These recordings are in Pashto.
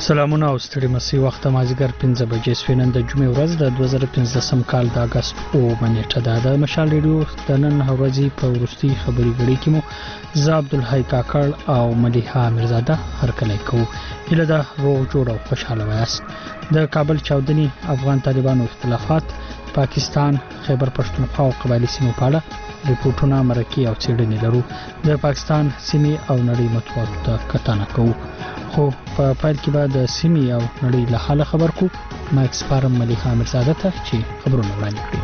سلامونه او ستړي مسي وخت مازیګر 15 بجې سوینند د جمعې ورځ د 2015 کال د اگست او منېټه ده. د مشال ریډیو د نن ورځې په ورستي خبري غړي کې مو زه عبدالحی کاکړ او ملیحه میرزاده هرکلی کوو. هیله ده روغ جوړ او خوشاله وایاست. د کابل چاودنې، افغان طالبانو اختلافات، پاکستان، خیبر پښتونخوا او قبایلی سیمو په اړه ریپورتونه، مرکې او څېړنې لرو. د پاکستان سیمې او نړۍ مطبوعاتو ته کتنه کوو. خو په پایل کې به د سیمې او نړۍ له حاله خبر کو. ماکس فارم ملیحه میرزاده ته چې خبرونه وړاندې کړي.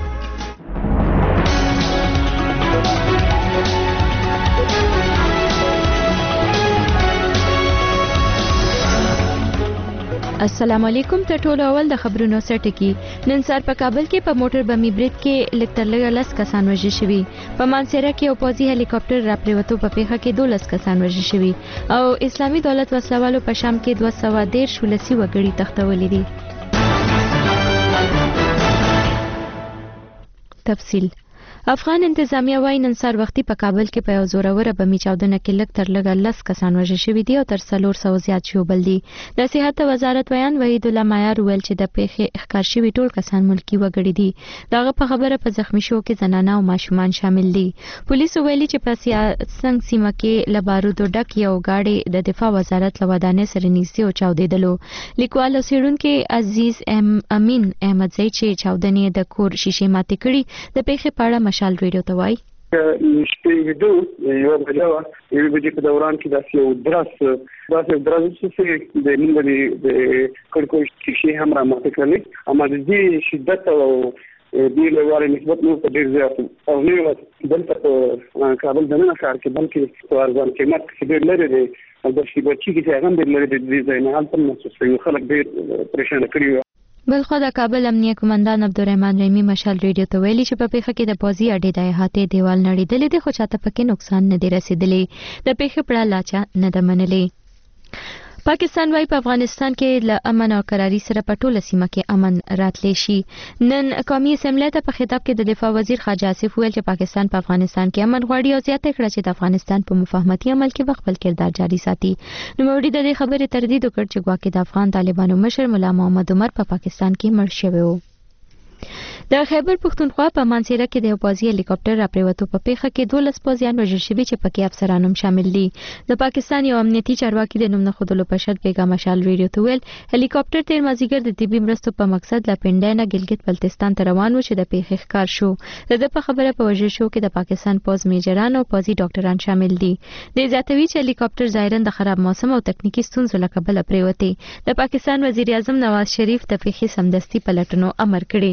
السلام علیکم. ته ټول اول د خبرونو سرټکی. نن سار په کابل کې په موټر بمي برید کې لکټرلګ 10 کسان وژل شوي. په مانسیره کې یو پوځي هلیکاپټر را پریوتو په پیښه کې 12 کسان وژل شوي او اسلامي دولت وسلوالو په شام کې 213 ولسی وګړي تختولې دي. تفصیل. افغان انتظامیه وايي نن سار وختي په کابل کې په یو زوروره بمي چاودنه کې لکټرلګ 10 کسان وژل شوي دي او تر 400 زیات شوبل دي. د صحت وزارت بیان وحید الله معیار ویل چې د پیښې ښکار شوي ټول کسان ملکی وګړي دي. دغه په خبره په زخمی شو کې زنانه او ماشومان شامل دي. پولیسو ویلي چې په سیاسنګ سیمه کې لبارودو ډک یو گاډي د دفاع وزارت له ودانې سره نږدې او چاودېدلو. لیکوال او څېړونکي عزیز امین احمدزی چې چاودنې د کور شیشې ماتې کړي د پیښې په اړه مشال ریډیو ته وایي. شپې ویډیو یو بجې په دوران کې داسې یو درس چې د موږ د کړکۍ شیشې هم را ماتې کړلې، اما د دې شدت او دې له واره نسبت نو په ډېر زیات او نه یو دلته په کابل دننه ښار کې بلکې په ارزان قیمت کې ډېر لري دی او د شي بچي کې هغه ډېر لري دی. دې ځای نه هلته محسوس کوي خلک ډېر پریشان کړي. بلخو د کابل امنیه قومندان عبدالرحمن رحیمی مشال ریډیو ته ویلي چې په پیښه کې د پوځي اډې د احاطې دیوال نړېدلې دی خو چاته پکې نقصان نه دی رسیدلی. د پیښې په اړه لاچا نه ده منلې. پاکستان وايي په افغانستان کې له امن او قراري سره په ټوله سیمه کې امن راتلی شي. نن قومي اسمبلی ته په خطاب کې د دفاع وزیر خواجه آصف ویل چې پاکستان په افغانستان کې امن غواړي او زیاته کړه چې د افغانستان په مفاهمتي عمل کې خپل کردار جاري ساتي. نوموړي د دې خبرې تردید وکړ چې ګواکې د افغان طالبانو مشر مولا محمد عمر په پاکستان کې مړ شوی و. د خیبر پښتونخوا په مانسیره کې د یو پوځي هلیکاپټر را پریوتو په پیښه کې 12 پوځیان وژل شوي چې پکې افسران هم شامل دي. د پاکستان یو امنیتي چارواکي د نوم نه ښودلو په شرط بیګا مشال ریډیو ته ویل هلیکاپټر تیر مازیګر د طبي مرستو په مقصد له پنډای نه ګلګت بلتستان ته روان و چې د پیښې ښکار شو. د په خبره په وژل شو کې د پاکستان پوځ میجران او پوځي ډاکټران شامل دي. د زیاتوي چې هلیکاپټر ظاهرا د خراب موسم او تکنیکی ستونزو له کبله پریوتی. د پاکستان وزیر اعظم نواز شریف د پیښې سمدستي پلټنو امر کړی.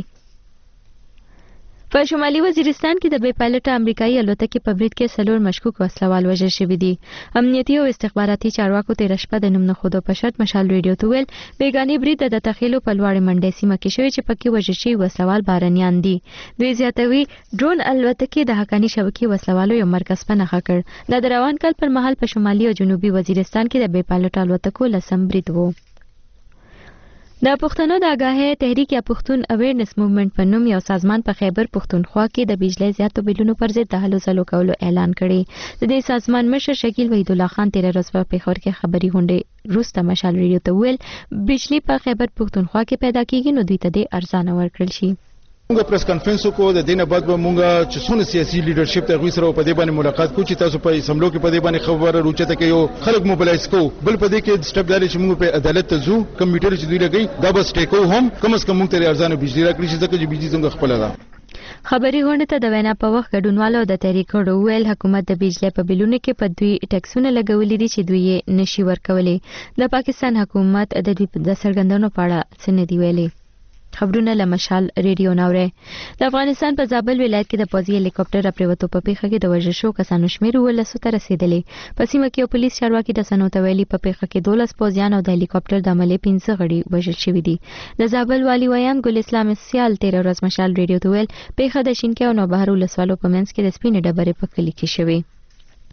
په شمالي وزیرستان کې د بې پایلټه امریکایي الوتکې په برید کې 4 مشکوک وسلوال وژل شوي دي. امنیتي او استخباراتي چارواکو تېره شپه د نوم نه ښودو په شرط مشال ریډیو ته ویل بیګانې برید د تخیلو په لوړې منډۍ سیمه کې شوی چې پکې وژل شوي وسلوال بارنیان دي. دوی زیاتوي ډرون الوتکې د حقاني شبکې وسلوالو یو مرکز په نښه کړ. د روان کال پر مهال په شمالي او جنوبي وزیرستان کې د بې پایلټه الوتکو 10 برید و. د پښتنو د آګاهۍ تحریک یا پښتون اویرنس موومېنټ په نوم یو سازمان په خیبر پښتونخوا کې د بجلی زیاتو بیلونو پر ضد د هلو ځلو کولو اعلان کړی. د دې سازمان مشر شکیل وحید الله خان تېره ورځ په پېښور کې خبري غونډې وروسته مشال ریډیو ته ویل بجلی په خیبر پښتونخوا کې پیدا کیږي نو دوی ته دې ارزانه ورکړل شي. موږ پریس کانفرنس کو د دینه بعد به موږ چې څونه سیاسي لیډرشپ ته غوښتل سره په دې باندې ملاقات کو چې تاسو په اسمبلو کې په دې باندې خبره روچته کې یو خلک موبلایز کو بل په دې کې سټپ دالې چې موږ په عدالت ته ځو کمیټر چې دوی لګي دا بس ټیکو هم کم از کم موږ ته ارزانه بجلی راکړي چې ځکه چې بجلی څنګه خپل ده. خبري غونډه ته د وینا په وخت ګډونوالو د تحریک ویل حکومت د بجلی په بیلونو کې په دوی ټیکسونه لګولې دي چې دوی یې نشي ورکولې. د پاکستان حکومت د دوی د سرګندونو په اړه څه نه دی ویلي. خبرونه له مشال ریډیو ناوره. د افغانستان په زابل ولایت کې د پوځي هلیکاپټر را پریوتو په پیښه کې د وژل شو کسانو شمېر 12 ته رسیدلی. په سیمه کې یو پولیس چارواکي د سنو ته ویلي په پیښه کې 12 پوځیان او د هلیکاپټر د عملې 15 غړي وژل شوي دي. د زابل والی ویان ګل اسلام سیال 13 ورځ مشال ریډیو ته ویل پیښه د شینکۍ او نوبهار ولسوالو په منځ کې د سپینې ډبرې په کلي کې شوې.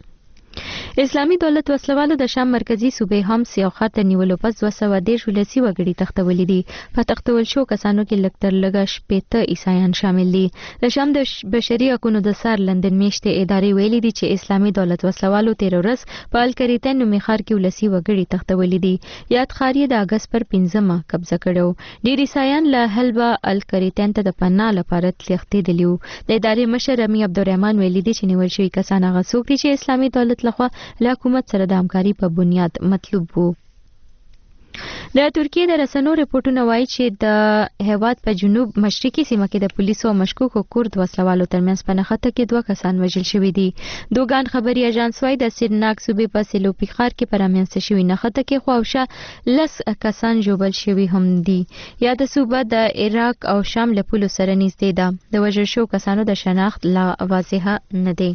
اسلامي دولت وسلوالو د شام مرکزی صوبې حمص یو خاطر نیولو پس 210 ولسی وګړي تختولې دي. په تختول شو کسانو کې لکتر لګا شپېته عیسایان شامل دي. د شام د بشري حقوقو د سر لندن میشته ادارې ویلي دي چې اسلامي دولت وسلوالو 13 ورځ په الکریتن نومي ښار کې ولسی وګړي تختولې دي. یاد ښار د اگست پر 15 قبضه کړو. ډیر عیسایان له حلبا الکریتن ته د پناه لپاره تښتېدلي وو. د ادارې مشر رمی عبدالرحمن ویلي دي چې نیول شوي کسان هغه څوک دي چې اسلامي دولت لخوا له حکومت سره د همکاري په بنیاد مطلوب وو. د ترکیه د رسنیو رپورټونه وایي چې د هیواد په جنوب مشرقي سیمه کې د پولیسو او مشکوکو کورد وسلوالو ترمنځ په نښته کې 2 کسان وژل شوي دي. دوګان خبري اژانس وايي د سیرناک صوبې په سلوپی ښار کې پر امنیت شوي نښته کې خواوشا 10 کسان ژوبل شوي هم دي. یا د صوبه د عراق او شام له پولو سره نږدې ده. د وژل شو کسانو د شناخت لا واضحه نه دی.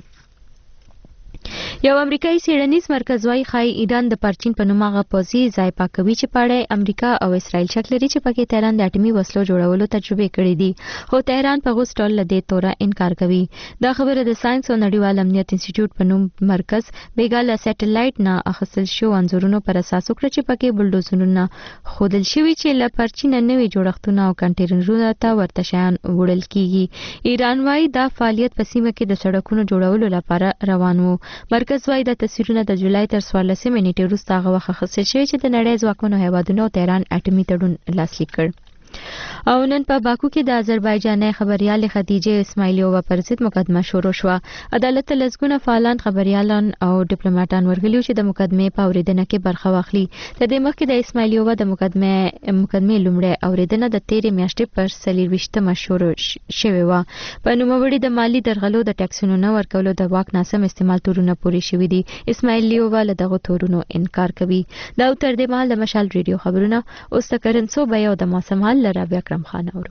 یو امریکایي څېړنیز مرکز وايي خای ایران د پرچین په نوم هغه پوځي ځای پاکوي چې پاړې امریکا او اسرائیل شک لري چې پکې تهران د اټومي وسلو جوړولو تجربه کړې دي. خو تهران په غوښ ډول له دې توره انکار کوي. دا خبره د ساينس او نړیوال امنیت انسټیټیوټ په نوم مرکز بیګاله سټلایټ نه اخیستل شو انځورونو پر اساس وکړه چې پکې بلډوزرونه خودل شوي چې له پرچین نوې جوړښتونه او کنټینرونو ته ورته شیان وړل کیږي. ایران وايي دا فعالیت په سیمه کې د سړکونو جوړولو لپاره روان وو. مرکز وايي د تصویرونه د جولای تر 14 نیټې وروسته هغه وخت اخیستل شوي چې د نړۍ ځواکمنو هیوادونو تهران اټومي تړون لاسلیک کړ. او نن په باکو کې د آذربایجاني خبريال خدیجه اسماعیلیووا پر ضد مقدمه شروع شوه. عدالت لزګونه فعالان خبريالان او ډیپلوماټان ورغلي چې د مقدمه په اوریدنه کې برخه واخلي. د دې مخکې د اسماعیلیووا د مقدمه لومړی اوریدنه د 13 میاشتې پر 24 شروع شوې و. په نوموړي د مالی درغلو د ټیکسونو نه ورکولو د واک ناسم استعمال تورونه پوری شوې دي. اسماعیلیووا له دغه تورونو انکار کوي. دا تر دې مهال د مشال ریډیو خبرونه اوس تکرنسو به یو د موسم حال لرابیا کرم خان اورو.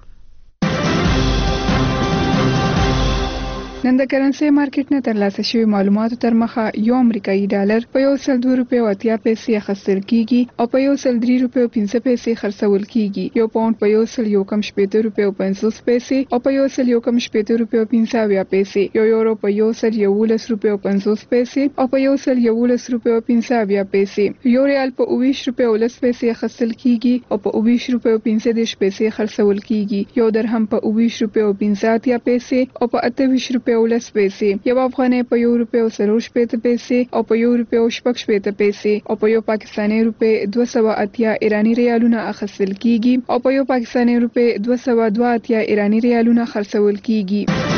نن د کرنسي مارکیټ نه ترلاسه شوی معلوماتو تر مخه یو امریکایي ډالر په 102 روپیو 80 پیسې اخیستل کیږي او په 103 روپیو 15 پیسې خرڅول کیږي. یو پاوند په 117 روپیو 50 پیسې او په 117 روپیو 50 پیسې. یو یورو په 111 روپیو 50 پیسې او په 111 روپیو 50 پیسې. یو ریال په 20 روپیو 10 پیسې اخیستل کیږي او په 20 روپیو 15 پیسې خرڅول کیږي. یو درهم په 20 روپیو 50 پیسې او په 28 روپیو 10 پیسې. یو افغانۍ په 1 روپیو 40 پیسې او په 1 روپیو 60 پیسې او په یو پاکستاني روپی 280 ایرانی ریالونه اخیستل کیږي او په یو پاکستاني روپی 282 ایرانی ریالونه خرڅول کیږي.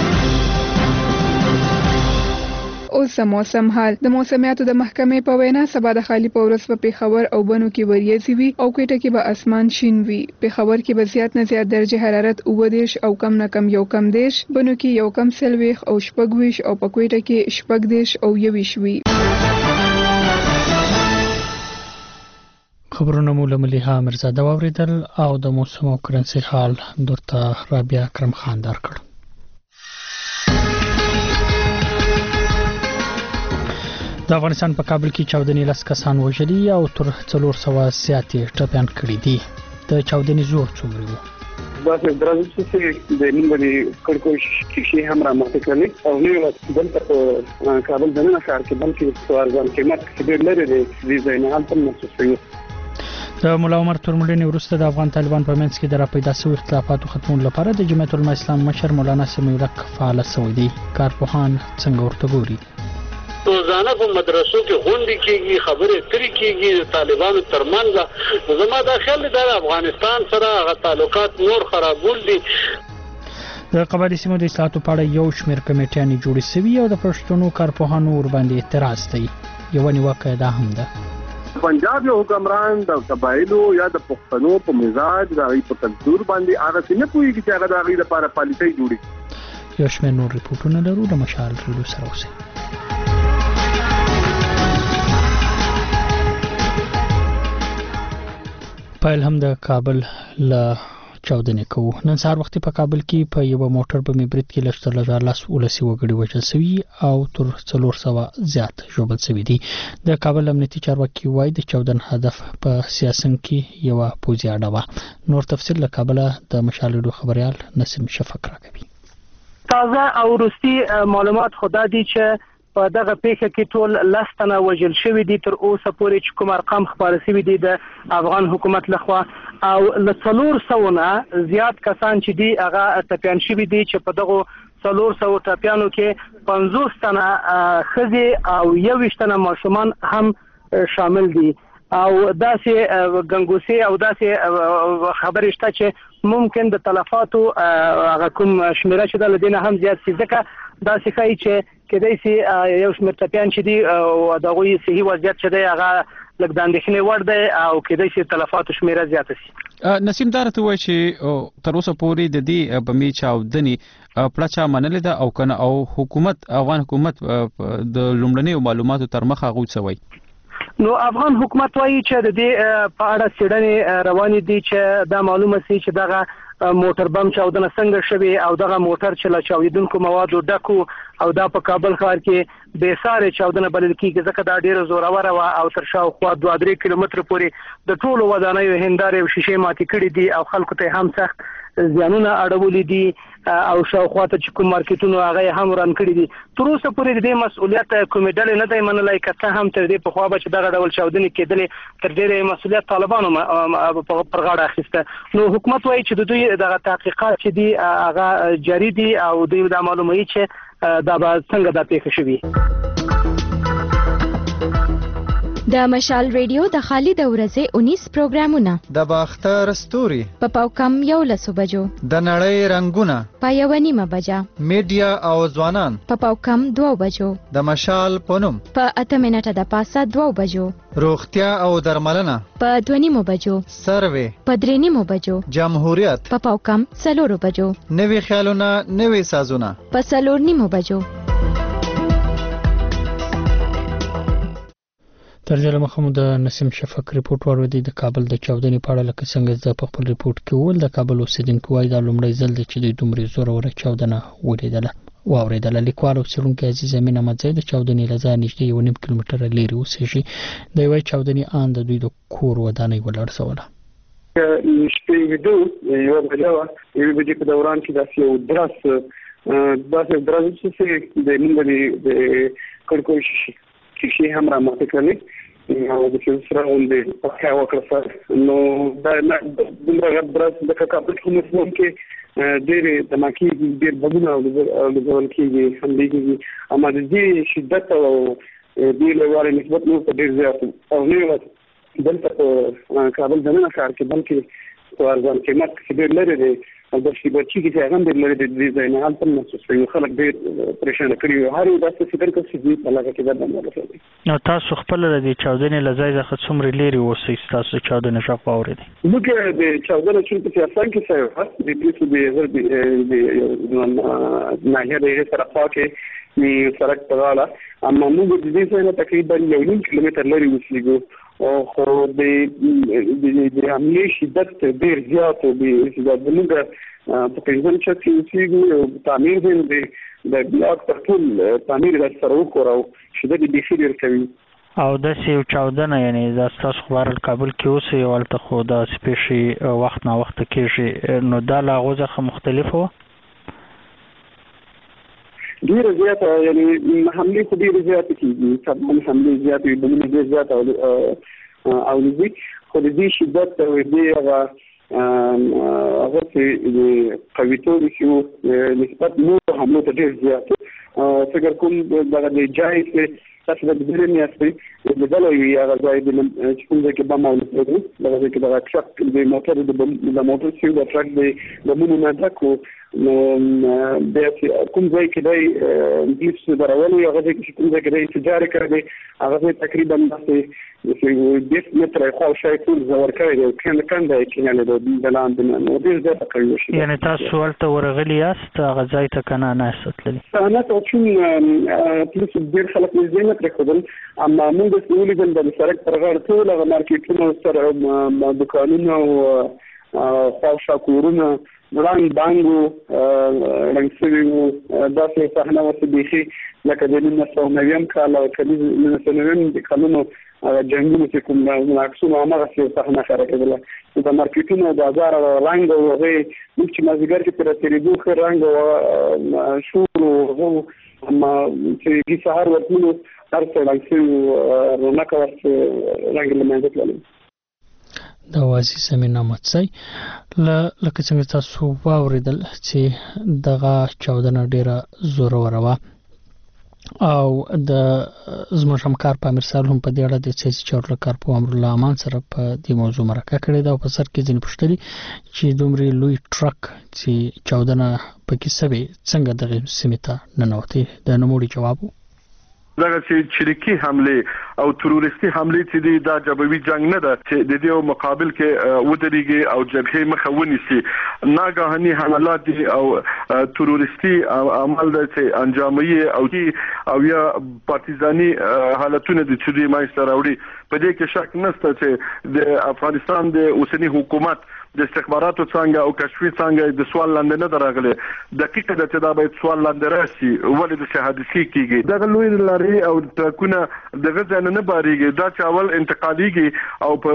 اوس موسم حال. د موسمیاتو د محکمې په وینا سبا د خالی په ورځ په پیښور او بنو کې وریځي وي او کوټه کې به اسمان شین وي. پیښور کې به زیات نه زیات درجه حرارت 19 او کم نه کم یو کم دیش، بنو کې یو کم سلويخ او شپږويش او په کوټه کې شپږدیش او یويش وي. خبرونه مو له مليحه مرزاده واوریدل او د موسم او کرنسي حال درته رابیا کرم خان درکړ. د افغانستان په کابل کې چاودنې لس کسان وژلي او تر 400 زیاتې ټپيان کړي دي. د چاودنې زور څومره وو؟ دا درځي چې د نیمګړي کړکوش شیشې هم را ماته کړې او نو دلته په کابل د نن ښار کې بلکې سوارګان قیمت کې ډېر لري دی ځای نه حالت محسوس شوی. د مولا عمر ترملینی وروسته د افغان طالبان په منځ کې د راپیدا شوی اختلافاتو ختمولو لپاره د جمعیت العلماء اسلام مشر مولانا سمیع الحق فعال شوی دی. کارپوهان څنګه ورته ګوري؟ روزانه په مدرسو کې غونډې کېږي، خبرې اترې کېږي د طالبانو ترمنځ. زما دا خیال دی د افغانستان سره هغه تعلقات نور خرابول دي. د قبایلي سیمو د اصلاحاتو په اړه یو شمېر کمیټیانې جوړې شوي او د پښتنو کارپوهانو ورباندې اعتراض دی. یوه نیوکه دا هم ده. پنجاب یو حکمران د قبایلو یا د پښتنو په مزاج د هغې په کلتور باندې هغه څه نه پوهېږي چې هغه د هغې لپاره پالیسۍ جوړي. یو شمېر نور ریپورټونه لرو. د مشال ریډیو سره اوسئ. پایل هم د کابل له چاودنې کوو. نن سهار وختي په کابل کې په یو موټر بمې برید کې لږ تر 10 وګړي وژل شوي او تر 400 زیات ژوبل شوي دي. د کابل امنیتي چارواکي وایي د چاودن هدف په سیاسن کې یو پوځي اډه وه. نور تفصیل له کابل د مشال ریډیو خبريال نسیم شفق راکوي. تازه او وروستي معلومات خدا دي چې په دغه پیښه کې ټول 10 تنه وژل شوي دي تر اوسه پورې چې کوم ارقام خبر شوي دي د افغان حکومت لخوا او له 400 نه زیات کسان چې دي هغه ټپیان شوي دي چې په دغه 400 ټپیانو کې 50 تنه ښځې او 21 تنه ماشومان هم شامل دي او داسې ګنګوسي او داسې خبرې شته چې ممکن د تلفاتو هغه کوم شمیره چې د لدینه هم زیات شي ځکه داسې ښایي چې کېدای شي یو شمېر ټپیان چې دي او د هغوی صحي وضعیت چې دی هغه لږ د اندېښنې وړ دی او کېدای شي تلفاتو شمیره زیاته شي. نسیم دا راته وایي چې تر اوسه پورې د دې بمې چاودنې پړه چا منلې ده او کنه او حکومت افغان حکومت د لومړنیو معلوماتو تر مخه هغوی څه وایي؟ نو افغان حکومت وایي چې د دې په اړه څېړنې روانې دي چې دا معلومه سي چې دغه موټر بم چاودنه څنګه شوې او دغه موټر چې له چاودېدونکو موادو ډکو او دا په کابل ښار کې بې سارې چاودنه بلل کېږي ځکه دا ډېره زوروره وه او تر شاوخوا 2-3 کیلومتره پورې د ټولو ودانیو هندارې او شیشې ماتې کړي دي او خلکو ته هم سخت زیانونه اړولي دي او شاوخوا ته چې کوم مارکیټونو هغه هم وران کړي دي. تر اوسه پورې د دې مسؤلیت کومې ډلې نه دی منلی که څه هم تر دې پخوا به چې دغه ډول چاودنې کېدلې تر ډېرې مسؤلیت طالبانو پر غاړه اخیسته. نو حکومت وایي چې د دوی دغه تحقیقات چې دي هغه جاري دي او دوی دا معلوموي چې دا به څنګه دا پیښه شوي. د مشال ریډیو د خالي د ورځې 19 پروګرامونه د باختر ستوري په پاوکم 11 بجو د نړۍ رنگونه په 1:30 بجه میډیا او ځوانان په پاوکم 2 بجو د مشال پونم په 8 منټه د پاسه 2 بجو روغتیا او درملنه په 2:30 بجو سروې په 3:30 بجو جمهوریت په پاوکم 4 بجو نوي خیالونه نوي سازونه په 4:30 بجو. تر دې مخه د نسیم شفق ریپورت ورودي د کابل د چاودنې په اړه لکه څنګه د خپل ریپورت کې ول د کابل اوسیدونکو وایي دا لومړی ځل دی چې د دومره زوره چاودنه واوریدله. لیکوال او څېړونکی عزیز امین احمدزی د چاودنې له ځایه نږدې 1.5 کیلومتره لرې اوسېږي. د یوې چاودنې ان د دوی د کور ودانۍ ولړزوله. شپې یو بجې په دوران کې داسې یو درز چې د موږ د کړکۍ شیشې هم راماتې کړلې او د چې سره غونډې په هوا وکړه. نو دا دومره درز د کابل کوم کې ډېرې دماکي ډېر بمونه لګول کېږي حملې کېږي اما د دې شدت او دې له وارې نسبت نور په ډېر زیات او نه دلته په کابل دننه ښار کې بلکې په ارزان قیمت کې ډېر لري دی او د شیبرچي کې هغه ډېر لري د دې ځای نه هلته محسوسوي خلک ډېر پریشان کړي هر یو داسې فکر کوي چې په لږه کې بدلون راځي. نو تاسو خپل د چاودنې له ځای څخه څومره لري اوسئ تاسو چاودنې شاو اورئ؟ موږ د چاودنې چې په افغان کې څه د پیسو د ناحیه د طرفه کې می سرک په غاړه اما موږ د دې ځای نه تقریبا 1.5 کیلومتر لري اوسېږو او خو د حملې شدت ډېر زیات او د موږ په پنځم چت کې اوسېږو او تعمیر د بلاک پر ټول تعمیر د سره وکړو شدت یې ډېر کوي او داسې یو چاودنه یعنی دا ستاسو خبر کابل کې اوسئ او هلته خو دا سپیشي وخت نا وخت کېږي نو دا له هغو څخه مختلف وه؟ ډېره زیاته یعنی حملې خو ډېرې زیاتې کېږي طبعا حملې زیاتې وي بمونه ډېر زیات اولېږي خو د دې شدت او دې هغه چې د قویتوب چې نسبت نورو حملو ته ډېر زیات فکر کوم دغه د جای چې تاسو د دې نه یاستئ د دلوي هغه ځای د چې کوم ځای کې بم اولېږي دغه ځای کې دغه ټرک د موټر چې د ټرک د بمونو نه ډک نو د کوم ځای کې دی هیڅ درولي هغه ځای کې کوم ځای کې دی تجارت کړی هغه ځای تقریبا داسې 10 متره خو شای ټول زور کوي د کنده کې نه د لاندې نو دې ځای کوي شي یعنی تاسو ورته ورغلی یاست هغه ځای ته کنه نه استتللی انا ته چې پولیس ډېر خلک نږدې نه پرېښودل اما موږ د ولیدل د سړک پر غاړه ټول هغه مارکیټونه سره دکانونه او خاصه کورونه وړاندې بانګو رنګ شوي وو داسې صحنه وه بیخي لکه د 1990 کال او 1990 کلونو جنګونو چې کوم عکسونه هماغسې یو صحنه ښکاره کېدله د مارکیټونو بازار رنګ او هغې موږ چې مازدیګر کې پرې تېرېدو ښه رنګ او شور او هغه اما چې د سهار ورته هر څه لاندې رونق ورته رنګ لمانځه کړل. دا واسي سمینه مڅي لکه څنګه تاسو واوریدل چې دغه چاودنه ډیره زوره وروا او د زموږ همکار په امیر صالح هم په دې اړه د سیاسي چارو کار په امر الله امان سره په دې موضوع مرکه کړې ده او په سر کې ځینې پوښتنې چې دومره لوی ټرک چې چاودنه پکې سوي څنګه دغه سیمې ته ننوتي د نوموړي جواب دغه چې چریکي حمله او تروریستي حمله چې د جبهوي جنگ نه ده چې د دې مقابل کې ودرېږي او جبهه مخه ونیسي. ناګهاني حملات او تروریستي عمل د چې انجامي او یا پارتیزاني حالتونه د چوري مایسته راوړي. په دې کې شک نشته چې د افغانستان د اوسنی حکومت د استخباراتو څنګه او کشفي څنګه د سوال لاندې نه درغله. دقیقه د چې دا باید سوال لاندې راشي ولې د شهادتي کیږي دغه لوی لاري او ټرکونه دغه ځای نه باريږي. دا چې اول انتقاليږي او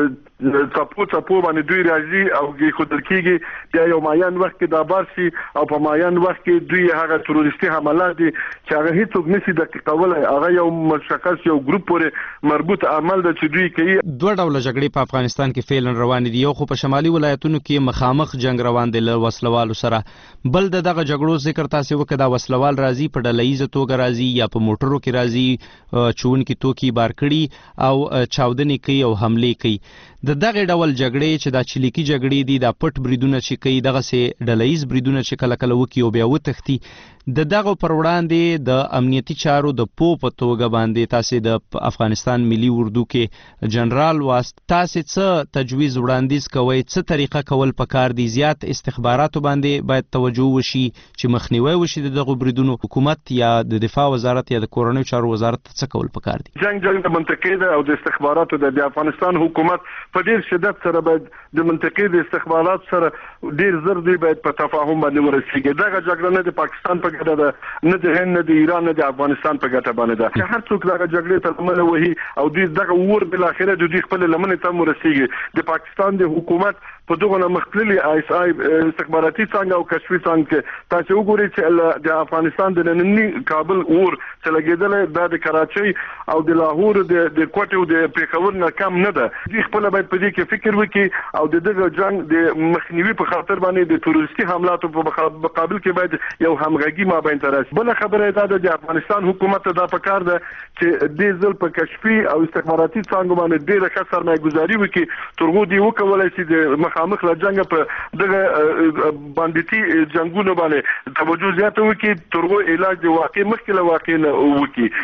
په ټاپو باندې دوی راځي او خودل کیږي بیا یو معین وخت کې دا بارسي او په معین وخت کې دوی هغه تروریستي حملات دي چې هغه هیڅوک نشي دقیقه ولای. هغه یو مشخص یو ګروپ پورې مربوط عمل د چې دوی کوي. دوه ډول جګړې په افغانستان کې فعلا روان دي. یو خو په شمالي ولایتونو کې مخامخ جنگ روان دي له وسلوالو سره. بل دغه جګړو ذکر تاسو وکړه دا وسلوال راځي په ډلهیزه توګه راځي یا په موټرو کې راځي چون کې توکي بار کړي او چاودنې کوي او حمله کوي. دغه ډول جګړې چې دا چلیکی جګړې دي دا پټ بریدونه چې کوي دغه سه ډلهیز بریدونه چې کله کله وکي او بیا وتښتي. دغه پر وړاندې د امنیتي چارو د په توګه باندې تاسو د افغانستان ملي اردو کې جنرال واست تاسو څه تجویز وړاندیز کوئ څه طریقه کول پکار دي؟ زیات استخباراتو باندې باید توجه وشي چې مخنیوي وشي دغه بریدونو. حکومت یا د دفاع وزارت یا د کورنیو چارو وزارت څه کول پکار دي؟ جنگ د منطقې ده او د استخباراتو د افغانستان حکومت په ډیر شدت سره باید د منطقې د استخبارات سره ډیر زر دی باید په تفاهم باندې ورسیږي. دغه جګړه نه د پاکستان په ګټه ده نه د هند نه د ایران نه د افغانستان په ګټه باندې ده. چې هر څوک دغه جګړې ته لمنه وهي او دوی دغه ور بل اخره د دوی خپل لمنه ته ورسیږي. د پاکستان د حکومت په دغه مخکلي ISI استخباراتي څنګه او کشفي څنګه تاسو وګورئ چې د افغانستان د نننی کابل ور چې لګیدل د کراچۍ او د لاهور د کوټې او د پیښور نه کم نه ده. دوی خپل باید په دې کې فکر وکړي او دغه جنگ د مخنیوي په خاطر باندې د تروریستي حملاتو په مقابل کې باید یو همغږي مابین ترسي. بل خبره ده د افغانستان حکومت ته دا پکار ده چې د ځل په کشفي او استخباراتي څنګه باندې ډیره ښه سرمایه‌ګذاري وکړي ترغو دی وکولای شي د مخامخ له جنگ په دغه باندېتي جنگونو باندې توجه زیاته وکړي ترغو علاج د واقع مخکله واقع نه وکړي.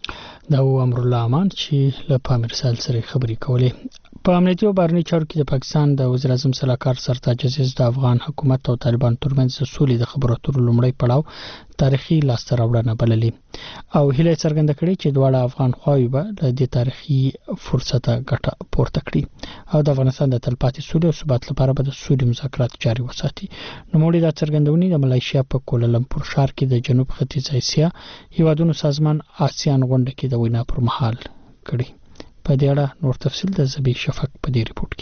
دا امر الله امان چې له پامیر سال سره خبري کولې. په امنیتي او بهرني چارو کې د پاکستان د وزیر اعظم صلاحکار سرتاج عزیز د افغان حکومت او طالبان ترمنځ د سولې د خبرو اترو لومړی پړاو تاریخي لاسته راوړنه بللې او هیله څرګنده کړې چې دواړه افغان خواوې به له دې تاریخي فرصته ګټه پورته کړي او د افغانستان د تلپاتې سولې او ثبات لپاره به د سولې مذاکرات جاري وساتي. نوموړي دا څرګندونې د ملایشیا په کوالالمپور ښار کې د جنوب ختیځ اسیا هیوادونو سازمان آسیان غونډه کې د وینا پر مهال کړي. په دې اړه نور تفصیل د زبی شفق په دې ریپورت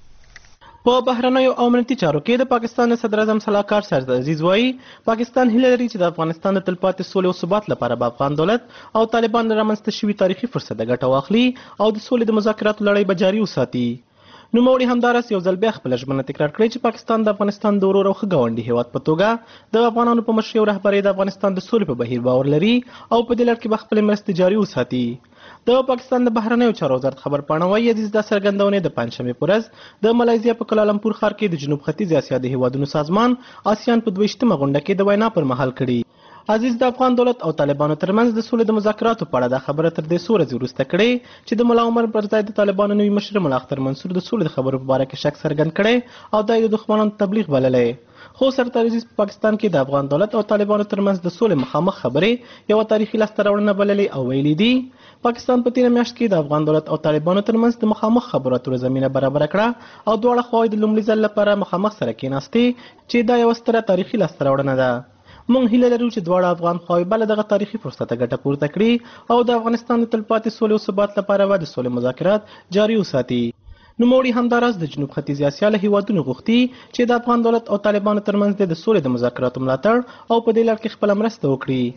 کې. په بهرنیو او امنیتي چارو کې د پاکستان صدر اعظم صلاحکار سرتاج عزیز وایي پاکستان هیله لري چې د افغانستان د تلپاتې سولې او ثبات لپاره به افغان دولت او طالبان رامنځته شوي تاریخي فرصت د ګټه واخلي او د سولې د مذاکراتو لړۍ به جاري وساتي. نوموړي همدارس یو ځل بیا خپل ژمنه تکرار کړې چې پاکستان د افغانستان د ورور او ښه ګاونډي هیواد په توګه د افغانانو په مشرۍ او رهبرۍ د افغانستان د سولې په بهیر باور لري او په دې لړ کې به خپل مرستې جاري وساتي. د پاکستان د بهرنیو چارو وزارت خبرپاڼه وايي عزیز د څرګندونې د پنځشنبه پر ورځ د ملایزیا په کوالالمپور ښار کې د جنوب ختیځ اسیا د هیوادونو سازمان آسیان په 22مه غونډه کې د وینا پر مهال کړي. عزیز د افغان دولت او طالبانو ترمنځ د سولې د مذاکراتو په اړه دا خبره تر دې څو ورځې وروسته کړې چې د ملا عمر پر ځای د طالبانو نوي مشر ملا اختر منصور د سولې د خبرو په اړه کې شک څرګند کړي او د دښمنانو تبلیغ بللې. خو سرتاج عزیز په پاکستان کې د افغان دولت او طالبانو ترمنځ د سولې مخامخ خبرې یو تاریخي لاسته راوړنه بللې او ویلي دي پاکستان په تیره میاشت کې د افغان دولت او طالبانو ترمنځ د مخامخ خبرو اترو زمینه برابر کړه او دواړه خواوې د لومړي ځل لپاره مخامخ سره کېناستې چې دا یو ستره تاریخي لاسته راوړنه ده. موږ هیله لرو چې دواړه افغان خواوې بل دغه تاریخي فرصت ګټه پورته کړي او د افغانستان د تلپاتې سولې او ثبات لپاره به د سولې مذاکرات جاري وساتي. نوموړي همداراز د جنوب ختیځ اسیا له هیوادونو غوښتي چې د افغان دولت او طالبانو ترمنځ د سولې د مذاکراتو ملاتړ او په دې لړ کې خپل مرسته وکړي.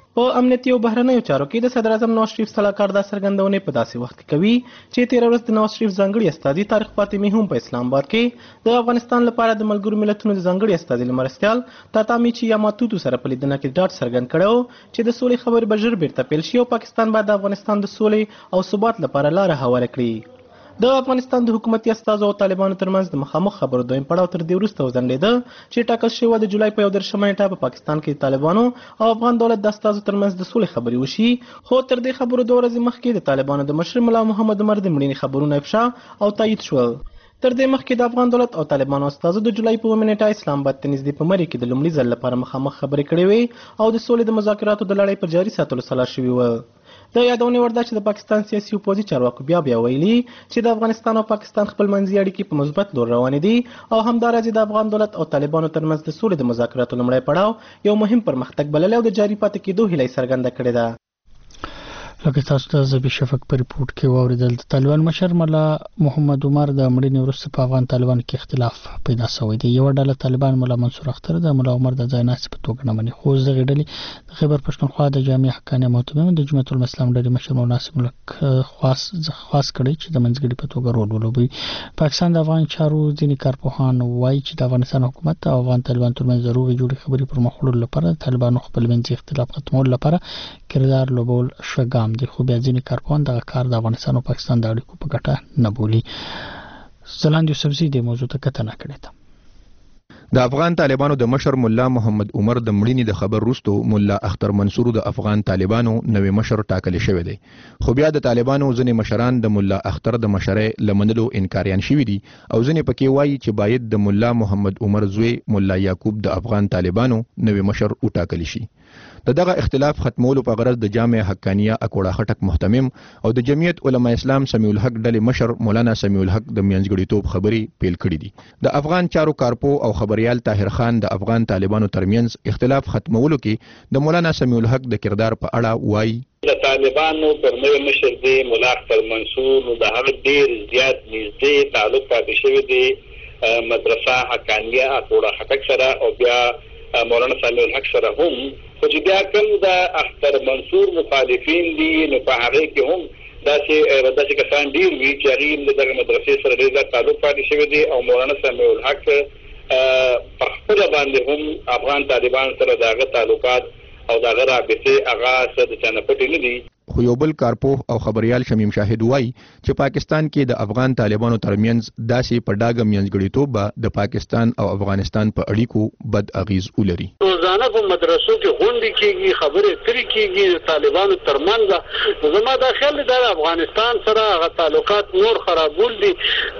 په امنیتي او بهرنیو چارو کې د صدر اعظم نواز شریف صلاحکار دا څرګندونې په داسې وخت کې کوي چې تېره ورځ د نواز شریف ځانګړي استازي طارق فاطمي هم په اسلام آباد کې د افغانستان لپاره د ملګرو ملتونو د ځانګړي استازي له مرستیال تاتامیچي یاماتوتو سره په لیدنه کې ډاډ څرګند کړی و چې د سولې خبرې به ژر بیرته پیل شي او پاکستان باید د افغانستان د سولې او ثبات لپاره لاره هواره کړي. د افغانستان د حکومتي استازو او طالبانو ترمنځ د مخامخ خبرو دویم پړاو تر دې وروسته وځنډېده چې ټاکل شوی د جولای په 11 نیټه په پاکستان کې طالبانو او افغان دولت د استازو ترمنځ د سولې خبرې وشي، خو تر دې خبرو 2 ورځې مخکې د طالبانو د مشر ملا محمد عمر د مړینې خبرونه افشا او تایید شول. تر دې مخکې د افغان دولت او طالبانو استازو د جولای په 9 نیټه اسلام آباد ته نږدې په مری کې د لومړي ځل لپاره مخامخ خبرې کړې وې او د سولې د مذاکراتو د لړۍ په جاري ساتلو سلا شوي و. د یادونې وړ ده چې د پاکستان سیاسي او پوځي چارواکو بیا ویلي چې د افغانستان او پاکستان خپلمنځي اړیکې په مثبت لور روانې دي او همداراز د افغان دولت او طالبانو ترمنځ د سولې د مذاکراتو لومړی پړاو یو مهم پرمختګ بللی او د جاري پاتې کېدو هیله یې څرګنده کړې ده. لکه تاسو ته زبی شفق په ریپورت کې واوریدل، د طالبان مشر ملا محمد عمر د مړینې وروسته په افغان طالبان کې اختلاف پیدا شوی دی. یو ډله طالبان ملا منصور اختر د ملا عمر د ځای ناسب په توګه نه مني، خو دغه ډلې د خیبر پښتونخوا د جامع حقانیه محتمم د جمعیت الاسلام ډلې مشر مولانا ناصر ملک خاص کړي چې د منځګړي په توګه رول ولوبوي. پاکستان د افغان چارو ځینې کارپوهان وایي چې د افغانستان حکومت او افغان طالبان ترمنځ د روغې جوړې خبرې پر مخ وړلو لپاره د طالبانو خپلمنځي اختلاف ختمولو لپاره کردار لوبول ښه ګام دی، خو بیا ځینې کارپوهان دغه کار د افغانستان او پاکستان د اړیکو په ګټه نه بولي. زلاند یوسفزي د موضوع ته کتنه کړې ده. د افغان طالبانو د مشر مولا محمد عمر د مړینې د خبر وروسته مولا اختر منصور د افغان طالبانو نوې مشر ټاکل شوی دی، خو بیا د طالبانو ځینې مشران د مولا اختر د مشرۍ لمنلو انکاریان شوي دي او ځینې پکې وایي چې باید د مولا محمد عمر زوی مولا یعقوب د افغان طالبانو نوې مشر وټاکل شي. دغه اختلاف ختمولو په غرض د جامع حقانیه اکوړه خټک محتمم او د جمعیت علما اسلام سمیع الحق ډلې مشر مولانا سمیع الحق د منځګړیتوب خبرې پیل کړې دي. د افغان چارو کارپو او خبريال طاهر خان د افغان طالبانو ترمنځ اختلاف ختمولو کې د مولانا سمیع الحق د کردار په اړه وایي د طالبانو پر نوې مشر دی مولا اختر منصور د هغه ډیر زیات نږدې تعلق پاتې شوی دی مدرسه حقانیه اکوړه خټک سره او بیا مولانا سمیع الحق سره هم، خو چې بیا کوم د اختر منصور مخالفین دي نو په هغه کې هم داسې کسان ډیر وي چې هغه دغه مدرسې سره ډیر تعلق پاتې شوی دی او مولانا سمیع الحق په خپل باندې هم افغان طالبان سره دغه تعلقات او دغه رابطه هغه څه د چانه پټ نه دي. خو یو بل کارپوه او خبريال شمیم شاهد وایي چې پاکستان کې د افغان طالبانو ترمنځ داسې په ډاګه منځګړیتوب به د پاکستان او افغانستان په اړیکو بد اغیز ولري. روزانه په مدرسو کې غونډې کېږي، خبرې اترې کېږي د طالبانو ترمنځ. زما دا خیال دی د افغانستان سره هغه تعلقات نور خرابول دي.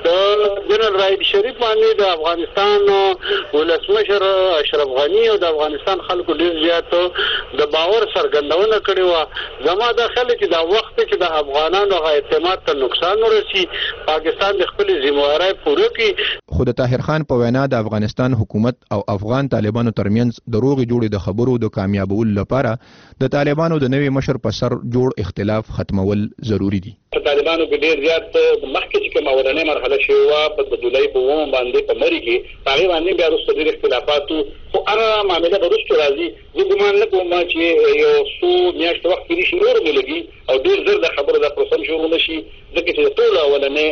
د جنرال راحیل شریف باندې د افغانستان ولسمشر اشرف غنی او د افغانستان خلکو ډیر زیات د باور څرګندونه کړې وه. زما دا چې دا وخت کې د افغانانو اعتماد ته نقصان ورسي، پاکستان د خپل ذمہواری پوره کړي. خو د طاهر خان په وینا د افغانستان حکومت او افغان طالبانو ترمنځ د روغې جوړې د خبرو د کامیابولو لپاره د طالبانو د نوې مشر په سر جوړ اختلاف ختمول ضروری دي. طالبانو په ډیر زیات مخکې چې کومه ورننه مرحله شوی و په جولای په 9 باندې په مری کې هغه باندې بیا وروسته ډیر اختلافات خو هغه معاملې به وروسته راځي. زه ګمان نه کوم چې یو څو میاشتې وخت کې شروع ولګي او ډیر زر د خبرو د پروسم شروع نشي، ځکه چې ټول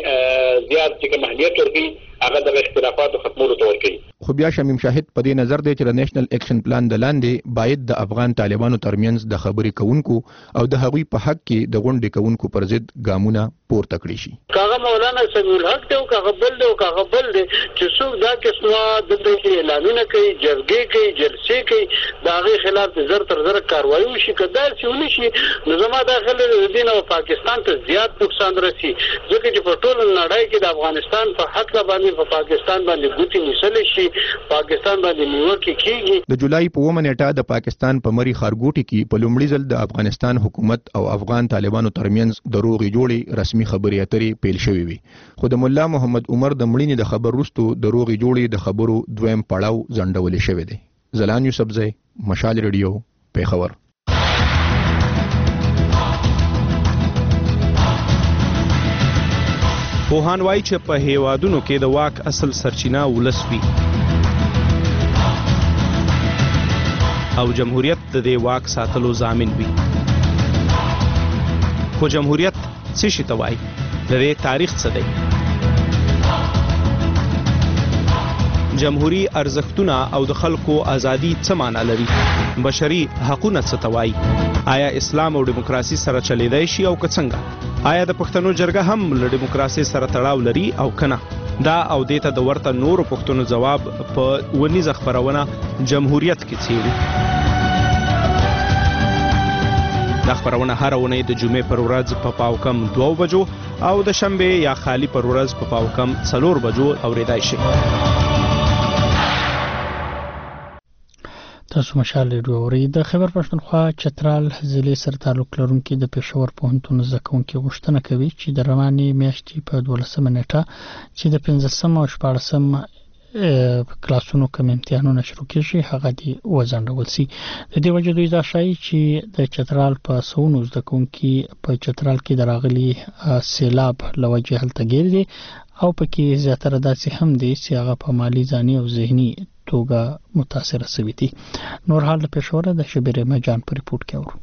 اولنې زیات چې کوم اهمیت ورکړي هغه د اختلافاتو ختمولو ته ورکړي. خو بیا شمیم شاهد په دې نظر دی چې د نېشنل اکشن پلان د لاندې باید د افغان طالبانو ترمنځ د خبرې کوونکو او د هغوی په حق کې د غونډې کوونکو پر ضد ګامونه پورته کړی شي. کاغه مولانا سمیع الحق دی او کاغه بل دی او کاغه بل دی چې څوک دا قسمه د دې اعلانونه کوي، جرګې کوي، جلسې کوي، دا غي خلاف زر تر زر کاروایی وشي کدا چې ونشي نو زما داخله د دین او پاکستان ته زیات نقصان رسي، ځکه چې په ټول نړۍ کې د افغانستان په حق باندې په پاکستان باندې ګوتی نشل شي، پاکستان باندې نیوکه کیږي. د جولای په 9 نیټه د پاکستان په مری خارګوټي کې په لومړي ځل د افغانستان حکومت او افغان طالبانو ترمنځ د روغې جوړې رسمي خبرې اترې پیل شوې وي، خو د مولا محمد عمر د مړینې د خبر وروسته د روغې جوړې د خبرو دویم پړاو ځنډول شوی دی. زلان یوسفزی، مشال ریډیو، پیښور. پوهان وایي چې په هیوادونو کې د واک اصل سرچینه ولس وي. او جمهوریت د دې واک ساتلو ضامن وي. خو جمهوریت څه شي ته وایي؟ د دې تاریخ څه دی؟ جمهوری ارزښتونه او د خلکو ازادي څه معنا لري؟ بشري حقونه څه ته وایي؟ آیا اسلام او دیموکراسي سره چلیدای شي او که څنګه؟ آیا د پښتنو جرګه هم له دیموکراسي سره تړاو لري او کنه؟ دا او دې ته د ورته نورو پښتنو ځواب په ونیزه خپرونه جمهوریت کې څیړو. دا خپرونه هر اونۍ د جمعې پر ورځ په پاوکم 2 بجو او د شنبې یا خالی پر ورځ په پاوکم 4 بجو اوریدای شي. تاسو مشال ریډیو اورئ. د خیبر پښتونخوا چترال ضلع سره تعلق لرونکي د پېښور پوهنتون زده کوونکي غوښتنه کوي چې د روانې میاشتې په 12 نیټه چې د 15 او 14 کلاسونو کوم امتحانونه شروع کیږي هغه دی وځنډول شي. د دې وجه دوی دا شایي چې د چترال په سونو زده کوونکي په چترال کې دراغلي سیلاب لوجه هلته ګیر دي او پکې زیاتره داسې هم دي چې هغه په مالی ځاني او ذهني توګه متاثر شوي دي. نور حال د پېښور د شبیر مجان په ریپورت کې اورو.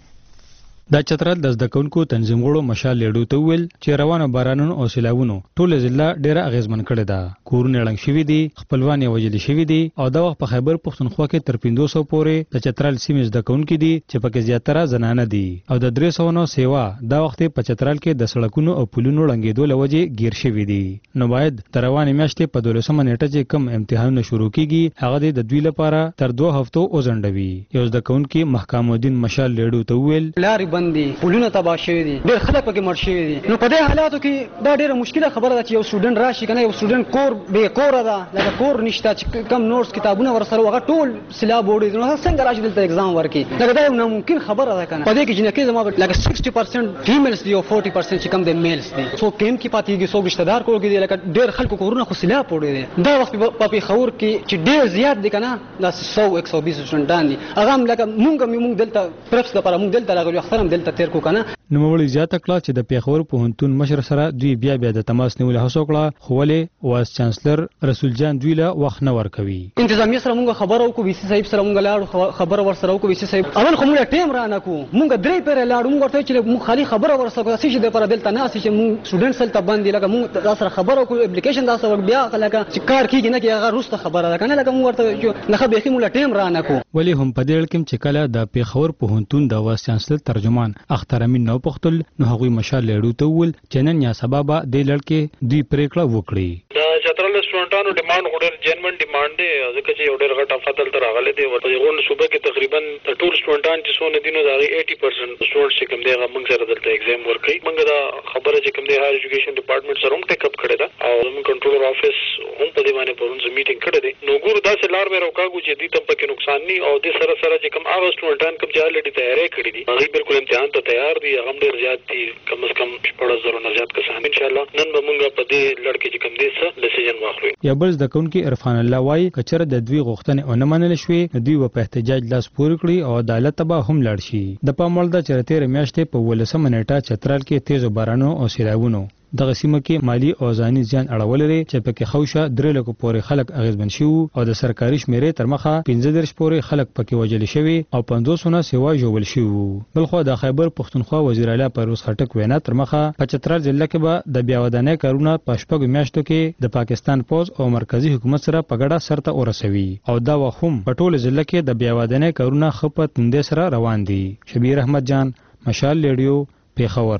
د چترال د زده کوونکو تنظیم غړو مشال لیډو ته ویل چې روانو بارانونو او سیلاوونو ټول ضلع ډیره اغیزمن کړي ده. کورونه ړنګ شوي دي، خپلوان یې وژل شوي دي او دا وخت په خیبر پښتونخوا کې تر 500 پورې د چترال سیمې زده کوونکي دي چې پکې زیاتره زنانه دي او د 300 نو سیوا دا وخت په چترال کې د سړکونو او پلونو ړنګېدو لوجه گیر شوي دي. نو باید د روانې میاشتې په 12 نیټه چې کم امتحانونه شروع کیږي هغه د دوی لپاره تر 2 هفتو وځنډوي. یو زده کوونکي محکم الدین مشال لیډو ته ویل بندي پولونه تباہ شوی دي، ډېر خلک پکې مړ شوی دي. نو په دې حالاتو کې دا ډېره مشکله خبره ده چې یو سټوډنټ راشي کنه یو سټوډنټ کور به کور ده لکه کور نشته چې کم نوټس کتابونه ورسره هغه ټول سیلاب وړي نو څنګه راشي دلته ایگزام ورکي لکه دا یو ناممکن خبره ده کنه. په دې کې جنکه زما لکه 60% فیمیلز دي او 40% چې کم د میلز دي. سو کیم کې پاتېږي سو رشتہ دار کور کې دي لکه ډېر خلکو کورونه خو سیلاب وړي دي. دا وخت په خور کې چې ډېر زیات دي کنه دا 100-120 سټوډنټان دي هغه لکه مونږ دلته پرپس لپاره مونږ دلته راغلو اخترم دلته تیر کو کنه. نو مولوی زیاته کړه چې د پېښور پوهنتون مشر سره دوی بیا د تماس نیولو هڅه وکړه خو ولې وایس چانسلر رسول جان دوی له وخت نه ورکوي. انتظامیه سره مونږ خبر او کو وی سی صاحب سره مونږ لاړو خبر ور سره او کو وی سی صاحب اول خو مونږ ټیم را نه کو مونږ درې پیر لاړو مونږ ورته چې مونږ خالي خبر ور سره کوي چې د پر دلته نه چې مونږ سټوډنټ سره باندې لکه مونږ سره خبر او کو اپلیکیشن دا سره بیا لکه چې کار کیږي نه کې هغه روسته خبره ده کنه لکه مونږ ورته نه خبرې مونږ ټیم را نه کو. ولی هم په دې کې چې کله د پېښور پوهنتون د وایس چانسلر ترجمان اختر امین نو پختل نو هغوی مشال لیډو ته ویل چې نن یا سبا به د لړکې دوی پریکړه وکړي. د چترال سټوډنټانو ډیماند ډېر جنمن ډیماند دی ځکه چې یو ډېر غټ افاتل تر راغلی دی ورته یو صوبه کې تقریبا ټول سټوډنټان چې څونه دي نو دا 80% سټوډنټ چې کوم دی هغه موږ سره دلته ایگزام ورکړي. موږ دا خبره چې کوم دی هایر ایجوکیشن ډپارټمنټ سره هم ټیک اپ کړی دا او موږ کنټرولر افیس هم په دې باندې پرونځ میټینګ کړی دی. نو ګورو دا چې لار مې راوکاږو چې دې تم پکې نقصان نه او دې سره سره چې کوم هغه سټوډنټان کوم چې الریډي تیاری کړی دي هغه بالکل امتحان ته تیار دي هغه ډېر زیات دي کم از کم 14,000 نه زیات کسان ان شاء الله نن به موږ په دې لړکې چې کوم دي څه ډیسیژن واخلو. یا بل د کونکي عرفان الله وای کچره د دوی غوښتنې او نه منل شوې دوی په احتجاج لاس پورې کړی او عدالت به هم لاړ شي. د پاموړ د چرته میاشتې په 12 نیټه چترال کې تیز بارانو او سیلاوونو دغه سیمه کې مالی او ځاني زیان اړول لري چې پکې خوشه 3 لک پورې خلک اغیزمن شو او د سرکاري شمیرې تر مخه 15 پورې خلک پکې وجل شوی او 500 نه سیوا جوړل شو. بلخو د خیبر پښتونخوا وزیر اعلی پرویز خټک وینا تر مخه په چترال ضلع کې به د بیا ودانۍ کارونه په شپږ میاشتو کې د پاکستان پوز او مرکزی حکومت سره په ګډه سرته ورسوي او دا وخم په ټول ضلع کې د بیا ودانۍ کارونه خپت نند سره روان دي. شبیر احمد جان مشال لیډیو پېښور.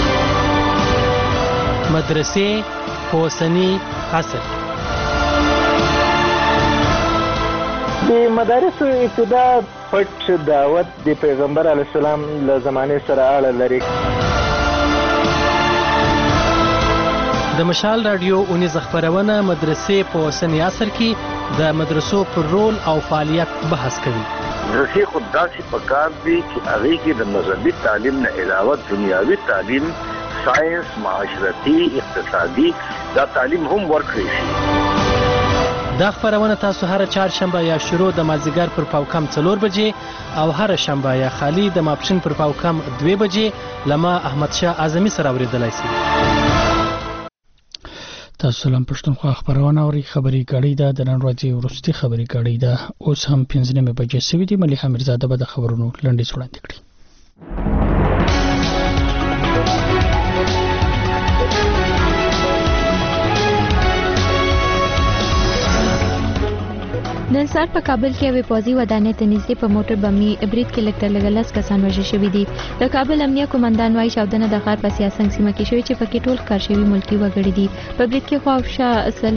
مدرسې اوسنی عصر د مدارس ابتدا پټ دعوت د پیغمبر علیه السلام له زمانې سره اړه لري. د مشال رادیو اونیز خبرونه مدرسې په اوسنی عصر کې د مدرسو پر رول او فعالیت بحث کوي. مدرسې خود داسې پکار دي چې هغې کې د مذهبي تعلیم نه علاوه دنیاوي تعلیم ساينس معاشرتي اقتصادي دا تعلیم هم ورکړي شي. دا خبرونه تاسو هر چهارشنبه یا شروع د مازیګر پر پاوکم 4 بجې او هر شنبه یا خالی د ماپښین پر پاوکم 2 بجې لما احمد شاه اعظمي سره اوریدلای شئ. تاسو لم پښتونخوا خبرونه اوري خبري غړي ده د نن ورځې ورستي خبري غړي ده اوس هم 15 بجې سوي دي مليحه مرزاده به د خبرونو لنډیز وړاندې کړي. نن سهار په کابل کې یو پوځي ودانۍ ته نږدې په موټر بمي برید کې لکټر لګلس کسان وژل شوي دي. د کابل امنیه قومندان وايي چاودنه د ښار په سیاسنګ سیمه کې شوې چې پکې ټول ښکار شوي ملکي وګړي دي. په برید کې خواوشا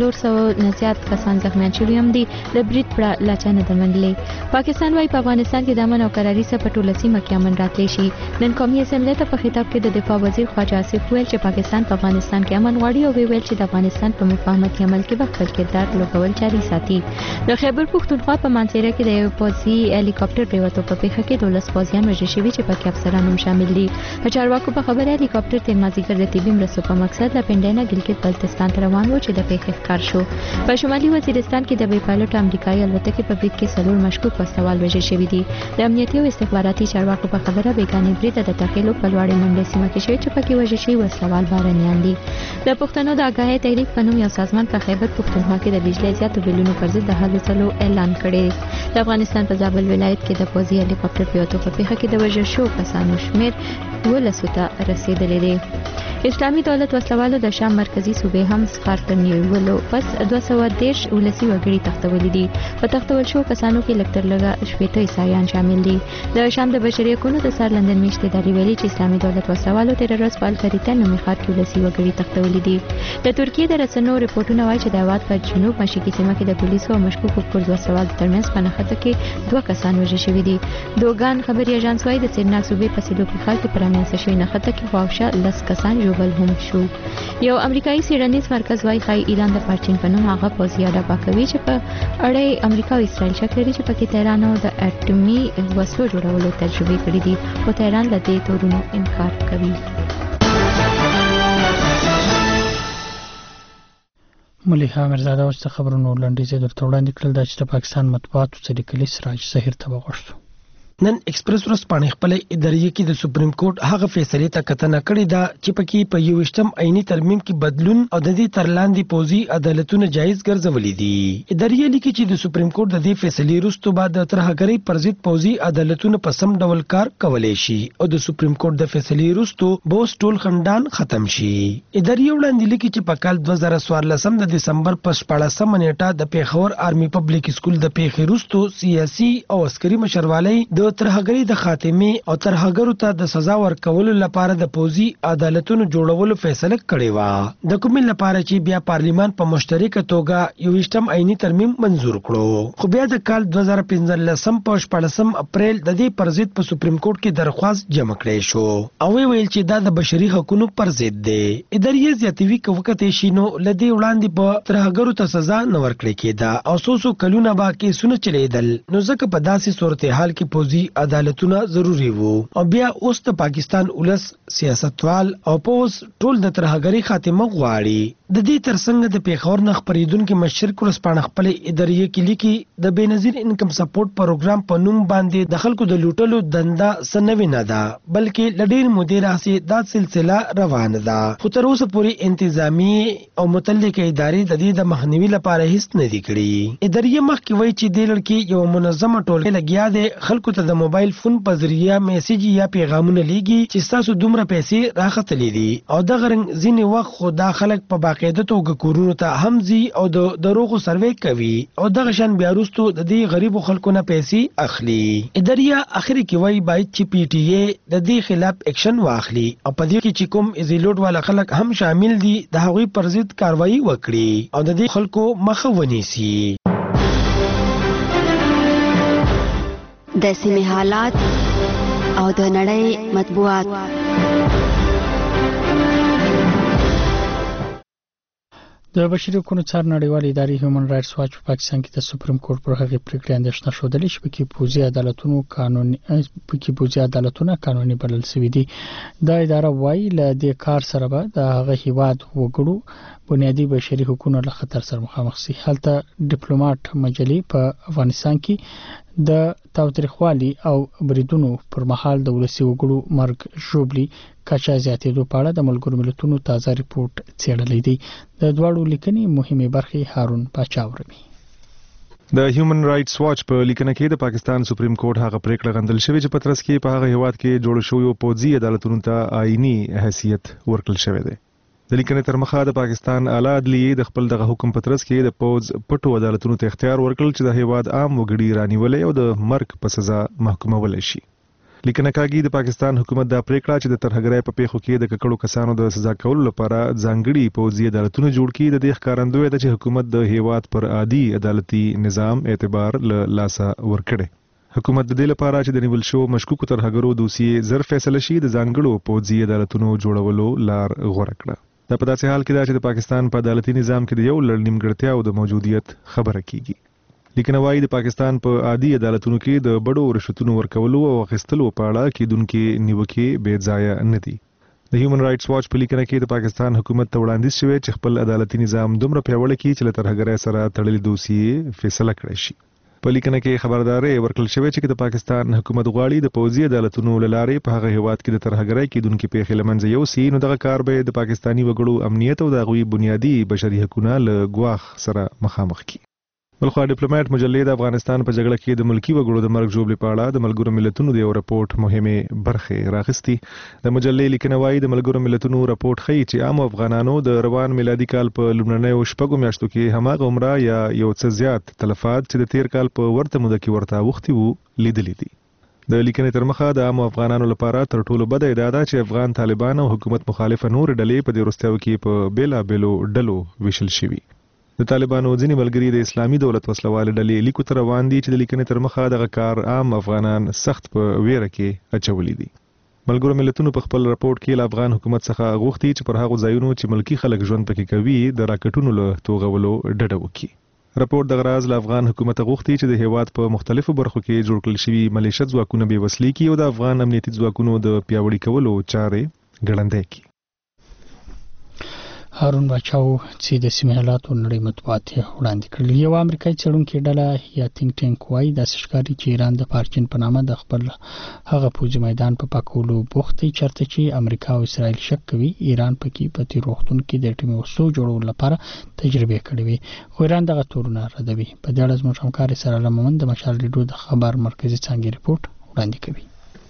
300 نه زیات کسان زخمیان شوي هم دي. د برید پړه لا چا نه ده منلې. پاکستان وايي په افغانستان کې د امن او قراري سره په ټوله سیمه کې امن راتلی شي. نن قومي اسمبلی ته په خطاب کې د دفاع وزیر خواجه آصف ویل چې پاکستان په افغانستان کې امن غواړي او ویل چې د افغانستان په مفاهمتي عمل کې به خپل کردار لوبول جاري ساتي. د خیبر پښتونخوا په مانسیره کې د یو پوځي هلیکاپټر پریوتو په پیښه کې 12 پوځیان وژل شوي چې پکې افسران هم شامل دي. چارواکو په خبره هلیکاپټر تیر مازیګر د طبي مرستو په مقصد له پنډینا ګلګت بلتستان ته روان و چې د پیښې ښکار شو. په شمالي وزیرستان کې د بې پایلوټ امریکایي الوتکې په برید کې 3 مشکوک وسوال وژل شوي دي. د امنیتي او استخباراتي چارواکو په خبره بیگانې برید د تخیلو په لوړې منډې سیمه کې شوی چې پکې وژل شوي وسوال بارانیان دي. د پښتنو د آګاهۍ تحریک په نوم یو سازمان په خیبر پښتونخوا کې د بجلی زیاتو بلونو پر ضد د هلو ځلو اعلان کړی. د افغانستان په زابل ولایت کې د پوځي هلیکاپټر پیوتو په پیښه کې د وژل شوو کسانو شمېر 12 ته رسیدلی دی. اسلامي دولت وسلوالو د شام مرکزی صوبې هم سپار کړ نیولو پس 213 ولسی وګړي تختولې دي. په تختول شو کسانو کې لکټر لګا شپېته عیسایان شامل دي. د شام د بشري حقوقو د سر لندن میشته داري ویلي چې اسلامي دولت وسلوالو تیر ورځ په الکریته نومي ښار کې ولسی وګړي تختولې دي. د ترکیې د رسنیو رپورټونه وایي چې د هیواد په جنوب مشرقي سیمه کې د پولیسو او مشکوکو پرځ وسوال ترمنځ په نښته کې 2 کسان وژل شوي دي. دوګان خبري اژانس وايي د سرناک صوبې په سیلو کې خلک پر امنیت شوی نښته کې خواوشا 10 کسان ژوبل هم شو. یو امریکایي سیرنیز مرکز وايي خای ایران د پارچین په نوم هغه پوځي اډه پاکوي چې په اړه امریکا او اسرائیل شک لري چې پکې تهران او د اټومي وسلو جوړولو تجربه کړې دي خو تهران له دې تورونو انکار کوي. مليحه مرزاده اوس د خبرونو لنډیز درته وړاندې کړل چې د پاکستان مطبوعاتو څخه لیکلي سراج ظهیر ته وغوښتو. نن ایکسپریس ورځپاڼې خپل اداري کې د سپریم کورټ هغه فیصله ته کتنه کړې ده چې پکې په 21م عیني ترمیم کې بدلون او د دې ترلاندې پوزي عدالتونه جایز ګرځولې دي. اداري لیکي چې د سپریم کورټ د دې فیصلې وروسته بعد د ترهګرۍ پر ضد پوزي عدالتونه په سم ډول کار کولای شي او د سپریم کورټ د فیصلې وروسته بوس ټول خندان ختم شي. اداري وړاندې لیکي چې په کال 2014 د دسمبر په 14 نیټه د پیښور آرمي پبلک سکول د پیښې وروسته سیاسي او عسکري مشروالی د ترهګرۍ د خاتمه او ترهګرو ته د سزا ورکولو لپاره د پوزي عدالتونو جوړولو فیصله کړې و. د کومې لپاره چې بیا پارلیمان په مشترکه توګه 21م عیني ترمیم منزور کړو خو بیا د کال 2015 په 14 اپریل د دې پر ضد په سپریم کورټ کې درخواست جمع کړې شو او ویل چې دا د بشري حقوقو پر ضد دی. اداري زیاتوي کوکته شینو لدی وړاندې په ترهګرو ته سزا نه ورکړې کېده او سوسو کلونه با کې سونه چلیدل نو ځکه په داسې صورتحال کې پوزي عدالتونه ضروری وو او بیا اوس د پاکستان ولس سیاستوال او پوز ټول د ترهګری خاتمه غواړي. د دې ترڅنګ د پیښور نه خبرېدونکو مشرک ورسپانه خپل اداري کې لیکي د بنظیر انکم سپورټ پروګرام په نوم باندې د خلکو د لوټلو دنده سنوي نه ده بلکې لډیر مدیر راسي دا سلسله روانه ده خو تر اوسه پورې انتظامی او متعلقه ادارې د دې د مخنیوي لپاره هیڅ نه دي کړی. اداري مخکې وایي چې د لړکی یو منظمه ټولګه لګیا ده خلکو ته د موبایل فون په ذریعہ میسج یا پیغامونه لیږي چې تاسو دومره پیسې راخطلې دي او د غرنګ ځینې وخت خو دا خلک په باقاعده توګه کورونو ته همزي او د دروغو سروې کوي او دغه شان بیا وروسته د دې غریبو خلکو نه پیسې اخلي. اداريه اخر کې وایي باید چې پی ټی ای د دې خلاف اکشن واخلي او په دې کې چې کوم ایزیلوډ والا خلک هم شامل دي د هغوی پر ضد کاروایی وکړي او د دې خلکو مخه ونیسي. د سیمې حالات او د نړۍ مطبوعات. د بشري حقوقو څار نړیوال ادارې هیومن رائټس واچ په پاکستان کې د سپریم کورټ پر هغه پریکړې اندېښنه شودلې چې پکې پوزي عدالتونه قانوني بلل شوی دي. دا اداره وايي له دې کار سره به د هغه هیواد وګړو بنیادی بشري حقوقو له خطر سره مخامخ شي. هلته ډیپلوماټ مجلې په افغانستان کې د تاوتریخوالي او بریدونو پر مهال د ولسي وګړو مرګ ژوبلي کچا زیاتېدو په اړه د ملګرو ملتونو تازه ریپورت څېړلی دی. د دواړو لیکنې مهمه برخې هارون پاچا ورمي. د هیومن رائټس واچ په لیکنه کې د پاکستان سپریم کورټ هغه پریکړه غندل شوې چې پترس کې په هغه هیواد کې جوړ شوی پوځي عدالتونو ته آئینی حیثیت ورکړل شوی دی. د لیکنې تر مخه د پاکستان اعلی عدلیه د خپل دغه حکم پترس کې د پوز پټو عدالتونو ته اختیار ورکړل چې د هیواد عام وګړي رانیولې او د مرګ په سزا محکومول شي. لیکنه کاږي د پاکستان حکومت دا پریکړه چې د ترهګرۍ په پیښو کې د ککړو کسانو د سزا کولو لپاره ځانګړي پوځي عدالتونه جوړ کړي د دې ښکارندوی ده چې حکومت د هیواد پر عادي عدالتي نظام اعتبار له لاسه ورکړي. حکومت د دې لپاره چې د نیول شو مشکوکو ترهګرو دوسیې زر فیصله شي د ځانګړو پوځي عدالتونو جوړولو لار غوره کړه. دا په داسې حال کې ده چې د پاکستان په عدالتي نظام کې د یو لړ نیمګړتیاو د موجودیت خبره کیږي. لیکنه وايي د پاکستان په عادي عدالتونو کې د بډو رشوتونو ورکولو او اخیستلو په اړه کېدونکې نیوکې بې ځایه نه دي. د هیومن رائټس واچ په لیکنه کې د پاکستان حکومت ته وړاندیز شوی چې خپل عدالتي نظام دومره پیاوړی کړي چې له ترهګرۍ سره تړلې دوسیې فیصله کړی شي. په لیکنه کې خبرداري ورکړل شوې چې د پاکستان حکومت غواړي د پوځي عدالتونو لارې په هغه هیواد کې د ترهګرۍ کېدونکې پیښې له منځه یوسي، نو دغه کار به د پاکستاني وګړو امنیت او د هغوی بنیادي بشري حقونه له ګواښ سره مخامخ کړي. بلخوا ډیپلوماټ مجلې د افغانستان په جګړه کې د ملکی وګړو د مرګ ژوبلې په اړه د ملګرو ملتونو د یو راپورټ مهمه برخه راغستې. د مجلې لیکنه وايي د ملګرو ملتونو راپورټ ښيي چې عام افغانانو د روان میلادي کال په لومړنیو شپږو میاشتو کې هماغه عمره یا یو څه زیات تلفات چې د تیر کال په ورته موده کې ورته اوښتي وو لیدلې دي. د لیکنې تر مخه د عام افغانانو لپاره تر ټولو بده ادعا ده چې افغان طالبان او حکومت مخالفه نور ډلې په دې وروستیو کې په بیلابیلو ډلو ویشل شوي. د طالبانو ځینې ملګري د اسلامي دولت وسلوال ډلې لیکو ته روان دي چې د لیکنې تر مخه دغه کار عام افغانان سخت په ویره کې اچولي دي. ملګرو ملتونو په خپل راپورټ کې له افغان حکومت څخه غوښتي چې پر هغو ځایونو چې ملکی خلک ژوند پکې کوي د راکټونو له توغولو ډډه وکړي. راپورټ دغه راز له افغان حکومت غوښتي چې د هیواد په مختلفو برخو کې جوړ کړل شوي ملیشه ځواکونه بې وسلې کړي او د افغان امنیتي ځواکونو د پیاوړي کولو چارې ګړندۍ کړي. هارون باچاو چې د سیمې حالاتو نړۍ مطبوعات وړاندې کړل. یو امریکایي څېړونکي ډله یا تینک ټانک وایي داسې ښکاري چې ایران د پارچین په نامه د خپل هغه پوځي میدان په پاکولو بوخت دی چېرته چې امریکا او اسرائیل شک کوي ایران پکې په تېرو وختونو کې د اټومي وسلو جوړولو لپاره تجربې کړې وي، خو ایران دغه تورونه ردوي. په دې اړه زموږ همکار سره لمن د مشال ریډیو د خبر مرکزي څانګې ریپورت وړاندې کوي.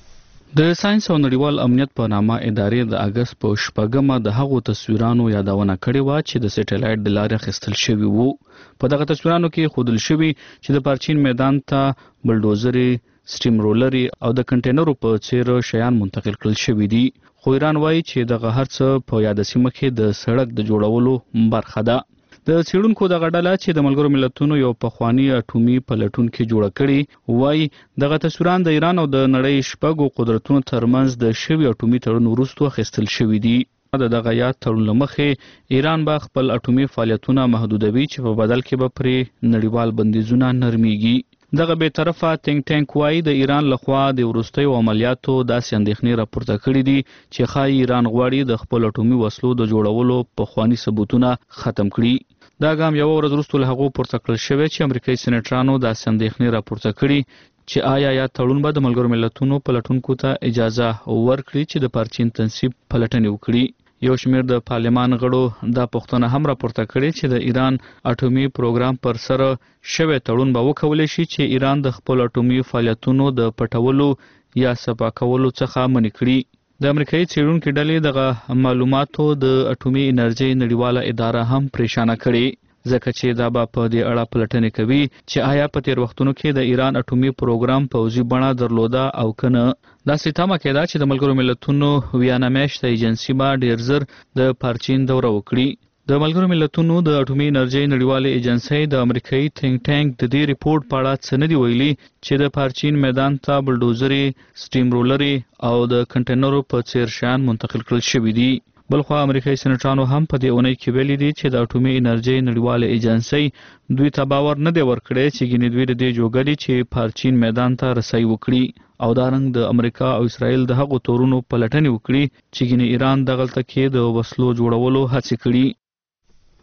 د ساينس او نړیوال امنیت په نامه ادارې د اگست په شپږمه د هغو تصویرانو یادونه کړې و چې د سټلایټ د لارې اخیستل شوي وو. په دغه تصویرانو کې ښودل شوي چې د پارچین میدان ته بلډوزري، سټیم رولري او د کنټینرو په څیر شیان منتقل کړل شوي دي، خو ایران وایي چې دغه هر څه په یاد سیمه کې د سړک د جوړولو برخه ده. د څېړونکو دغه ډله چې د ملګرو ملتونو یو پخوانی اټومي پلټونکي جوړه کړي وایي دغه تصویران د ایران او د نړۍ شپږو قدرتونو ترمنځ د شوي اټومي تړون وروسته اخیستل شوي دي. د دغه یاد تړون له مخې ایران به خپل اټومي فعالیتونه محدودوي چې په بدل کې به پرې نړیوال بندیزونه نرمیږي. دغه به طرفه تینک ټانک وایي د ایران لخوا د وروستیو عملیاتو داسې اندېښنې راپورته کړي دي چې ښایي ایران غواړي د خپل اټومي وسلو د جوړولو پخواني ثبوتونه ختم کړي. دا ګام یو ورځ وروسته له هغو پورته کړل شوی چې امریکایي سېنیټرانو داسې اندېښنې راپورته کړي چې آیا یا تړون به د ملګرو ملتونو پلټونکو ته اجازه ورکړي چې د پارچین تنصیب پلټنې وکړي. یو شمېر د پارلمان غړو دا پوښتنه هم راپورته کړې چې د ایران اټومي پروګرام پر سره شوی تړون به وکولی شي چې ایران د خپل اټومي فعالیتونو د پټولو یا صفا کولو څخه منع کړي. د امریکایي څېړونکي ډلې دغه معلوماتو د اټومي انرژۍ نړیواله اداره هم پریشانه کړي، ځکه چې دا به په دې اړه پلټنې کوي چې آیا په تیر وختونو کې د ایران اټومي پروګرام پوځي بڼه درلوده او کنه. داسې تمه کېده چې د ملګرو ملتونو ویانا میاشته ایجنسي به ډېر زر د پارچین دوره وکړي. د ملګرو ملتونو د اټومي انرژۍ نړیوالې ایجنسۍ د امریکایي تینک ټانک د دې ریپورت په اړه څه نه دي ویلي چې د پارچین میدان ته بلډوزري، سټیم رولري او د کنټینرو په څیر شیان منتقل کړل شوي دي. بلخوا امریکایي سېنیټرانو هم په دې اونۍ کې ویلي دي چې د اټومي انرژۍ نړیواله ایجنسۍ دوی ته باور نه دی ورکړی چې ګینې دوی د دې جوګلي چې پارچین میدان ته رسۍ وکړي او دارنګ د امریکا او اسرائیل د هغو تورونو پلټنې وکړي چې ګینې ایران دغلته کې د وسلو جوړولو هڅې کړي.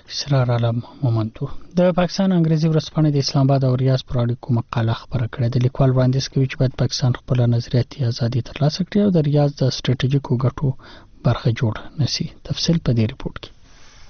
اسرار عالم مومندو د پاکستان انګریزي ورځپاڼې د اسلام آباد او ریاض پر اړیکو مقاله خبره کړې ده. لیکوال وړاندیز کوي چې باید پاکستان خپل نظریاتي ازادي ترلاسه کړي او د ریاض د سټریټیژیکو ګټو برخه جوړ نشي. تفصیل په دې ریپورت کې.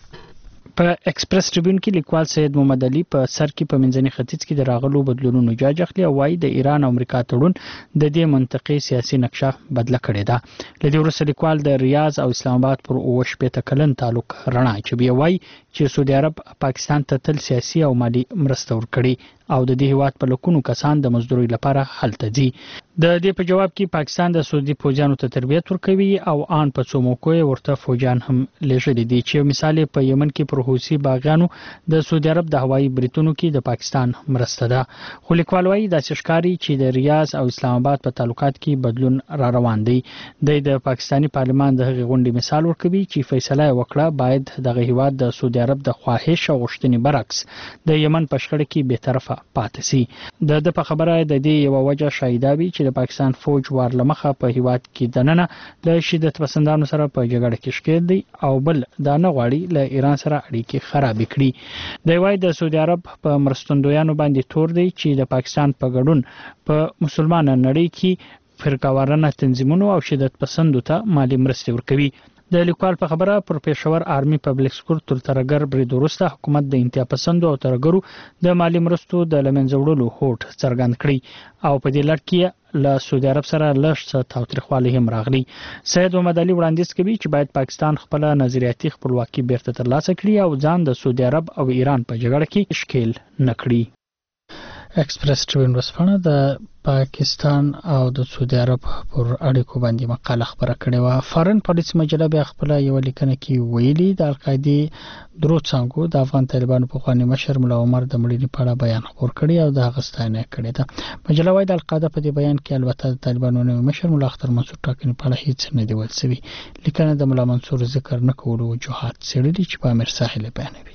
په ایکسپریس ټریبیون کې لیکوال سید محمد علي په سر کې په منځني ختیځ کې د راغلو بدلونونو جاج اخلي او وايي د ایران او امریکا تړون د دې منطقي سیاسي نقشه بدله کړې ده. لدې وروسته لیکوال د ریاض او اسلام آباد پر 28 کلن تعلق رڼا اچوي. وايي چې سعودي عرب پاکستان ته تل سیاسي او مالی مرسته ورکړي او د دې هیواد په لکونو کسان د مزدوري لپاره هلته ځي. د دې په جواب کې پاکستان د سعودي فوجانو ته تربیت ورکوي او ان په څو موقع ورته فوجان هم لېږلي دي چې مثال په یمن کې پر حوثي باغیانو د سعودي عرب د هوایي بریتونو کې د پاکستان مرسته ده. خو لیکوال وايي د ښکاری چې د ریاض او اسلام آباد په تعلقات کې بدلون را روان دی. د پاکستاني پارلمان د هغې غونډې مثال ورکوي چې فیصله وکړه باید دغه هیواد د سعودي عرب د خواهش او غوښتنې برعکس د یمن په شخړه کې به طرفه پاتې سي. د په خبره د دې یو وجه شایده وي چې د پاکستان فوج وارلمخه په هیواد کې دننه د شدت پسندانو سره په جګړه کې ښکېل دی او بل دا نه غواړي له ایران سره اړیکې خراب کړي. د وايي د سعودي عرب په مرستندویانو باندې تور دی چې د پاکستان په ګډون په مسلمان نړۍ کې فرقاوارانه تنظیمونو او شدت پسندو ته مالی مرستې ورکوي. د لیکوال په خبره پر پېښور آرمي پبلک سکول تر ترګر برید وروسته حکومت د انتها پسندو او ترګرو د مالی مرستو د لمنځه وړلو هوډ څرګند کړی او په دې لړ کې له سعودي عرب سره لږ څه تاوتریخوالی هم راغلی. سید محمد علي وړاندیز کوي چې باید پاکستان خپل نظریاتي خپلواکي بیرته ترلاسه کړي او ځان د سعودي عرب او ایران په جګړه کې ښکیل نه کړي. ایکسپریس ټریبیون ورځپاڼه د پاکستان او د سعودي عرب پر اړیکو باندې مقاله خبره کړې وه. فارن پالیسي مجله بیا خپل یو لیکنه کې ویلي د القاعدې درو څانګو د افغان طالبانو پخوانی مشر ملا عمر د مړینې په اړه بیان خپور کړی او د هغه ستاینه کړې ده. مجله وايي د القاعده په دې بیان کې البته د طالبانو نوی مشر ملا اختر منصور ټاکنې په اړه هیڅ نه دی ویل شوی. لیکنه د ملا منصور ذکر نه کولو وجوهات څېړلي چې په امیر ساحل بیانوي.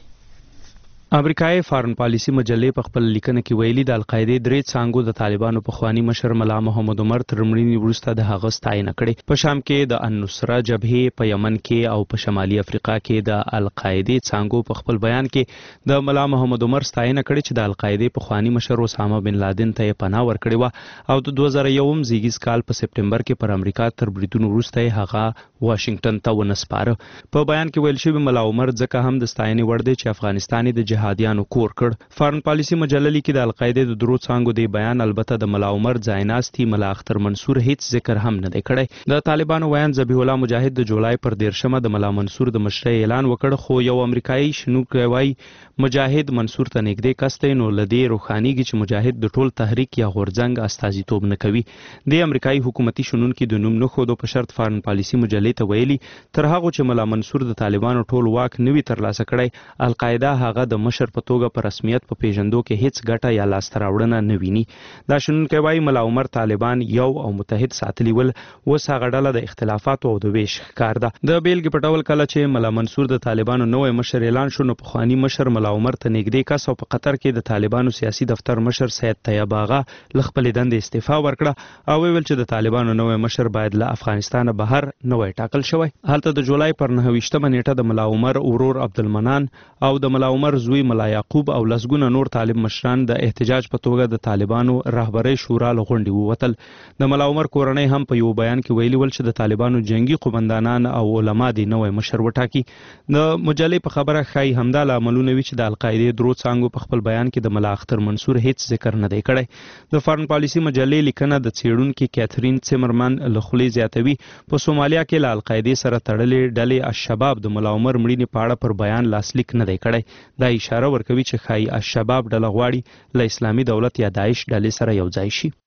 امریکایي فارن پالیسي مجلې په خپل لیکنه کې ویلي د القاعده درې څانګو د طالبانو په خوانی مشر ملا محمد عمر تر مړینې وروسته د هغه ستاینه کړې. په شام کې د النصره جبهه، په یمن کې او په شمالي افریقا کې د القاعده څانګو په خپل بیان کې د ملا محمد عمر ستاینه کړې چې د القاعده په خوانی مشر اسامه بن لادن ته پناه ورکړې و او د 2001 زیږیز کال په سپټمبر کې پر امریکا تر بریدونو وروسته هغه واشنگټن ته ونسپاره. په بیان کې ویل شوی ملا عمر ځکه هم د ستاینې وړ دی چې افغانستان د جهادیانو کور کړ. فارن پالیسي مجله لیکي د القاعده د درو څانګو دی بیان البته د ملا عمر ځایناستي ملا اختر منصور هیڅ ذکر هم نه دی کړی. د طالبانو ویان ذبیح الله مجاهد د جولای پر 13 د ملا منصور د مشرۍ اعلان وکړ خو یو امریکایي شنوکی وايي مجاهد منصور ته نږدې کس دی نو لدی روخانيږي چې مجاهد د ټول تحریک یا غورځنګ استازیتوب نه کوي. د امریکایي حکومتي شنونکو د نوم نه خودو په شرط فارن پالیسي مجلې ته ویلي تر هغه چې ملا منصور د طالبانو ټول واک نوي ترلاسه کړی القاعده هغه د مشر په توګه په رسمیت په پیژندو کې هیڅ ګټه یا لاسته راوړنه نه ویني. دا شنونکی وايي ملا عمر طالبان یو او متحد ساتلی ول اوس هغه ډله د اختلافات او د ویش ښکار ده. د بیلګې په ډول کله چې ملا منصور د طالبانو نوې مشر اعلان شو نو پخوانی مشر ملا عمر ته نږدې کس او په قطر کې د طالبانو سیاسي دفتر مشر سید طیب آغا له خپلې دندې استعفا ورکړه او ویل چې د طالبانو نوې مشر باید له افغانستان بهر نوې ټاکل شوی. هلته د جولای پر 29 نیټه د ملا عمر ورور عبدالمنان او د ملا عمر زوی ملا یعقوب او لسګونه نور طالب مشران د احتجاج په توګه د طالبانو رهبرۍ شورا له غونډې ووتل. د ملا عمر کورنۍ هم په یو بیان کې ویلي ول چې د طالبانو جنگي قومندانان او علما د نوې مشر وټاکي. د مجلې په خبره ښایي همدا لاملونه وي چې د القاعده درو څانګو په خپل بیان کې د ملا اختر منصور هیڅ ذکر نه دی کړی. د فارن پالیسي مجلې لیکنه د څېړونکي کیترین سیمرمن له خولې زیاتوي په سومالیا کې له القاعده سره تړلې ډلې الشباب د ملا عمر مړینې په اړه پر بیان لاسلیک نه دی کړی. دا اشاره ورکوي چې ښایي الشباب ډله غواړي له اسلامي دولت یا داعش ډلې سره یو ځای شي.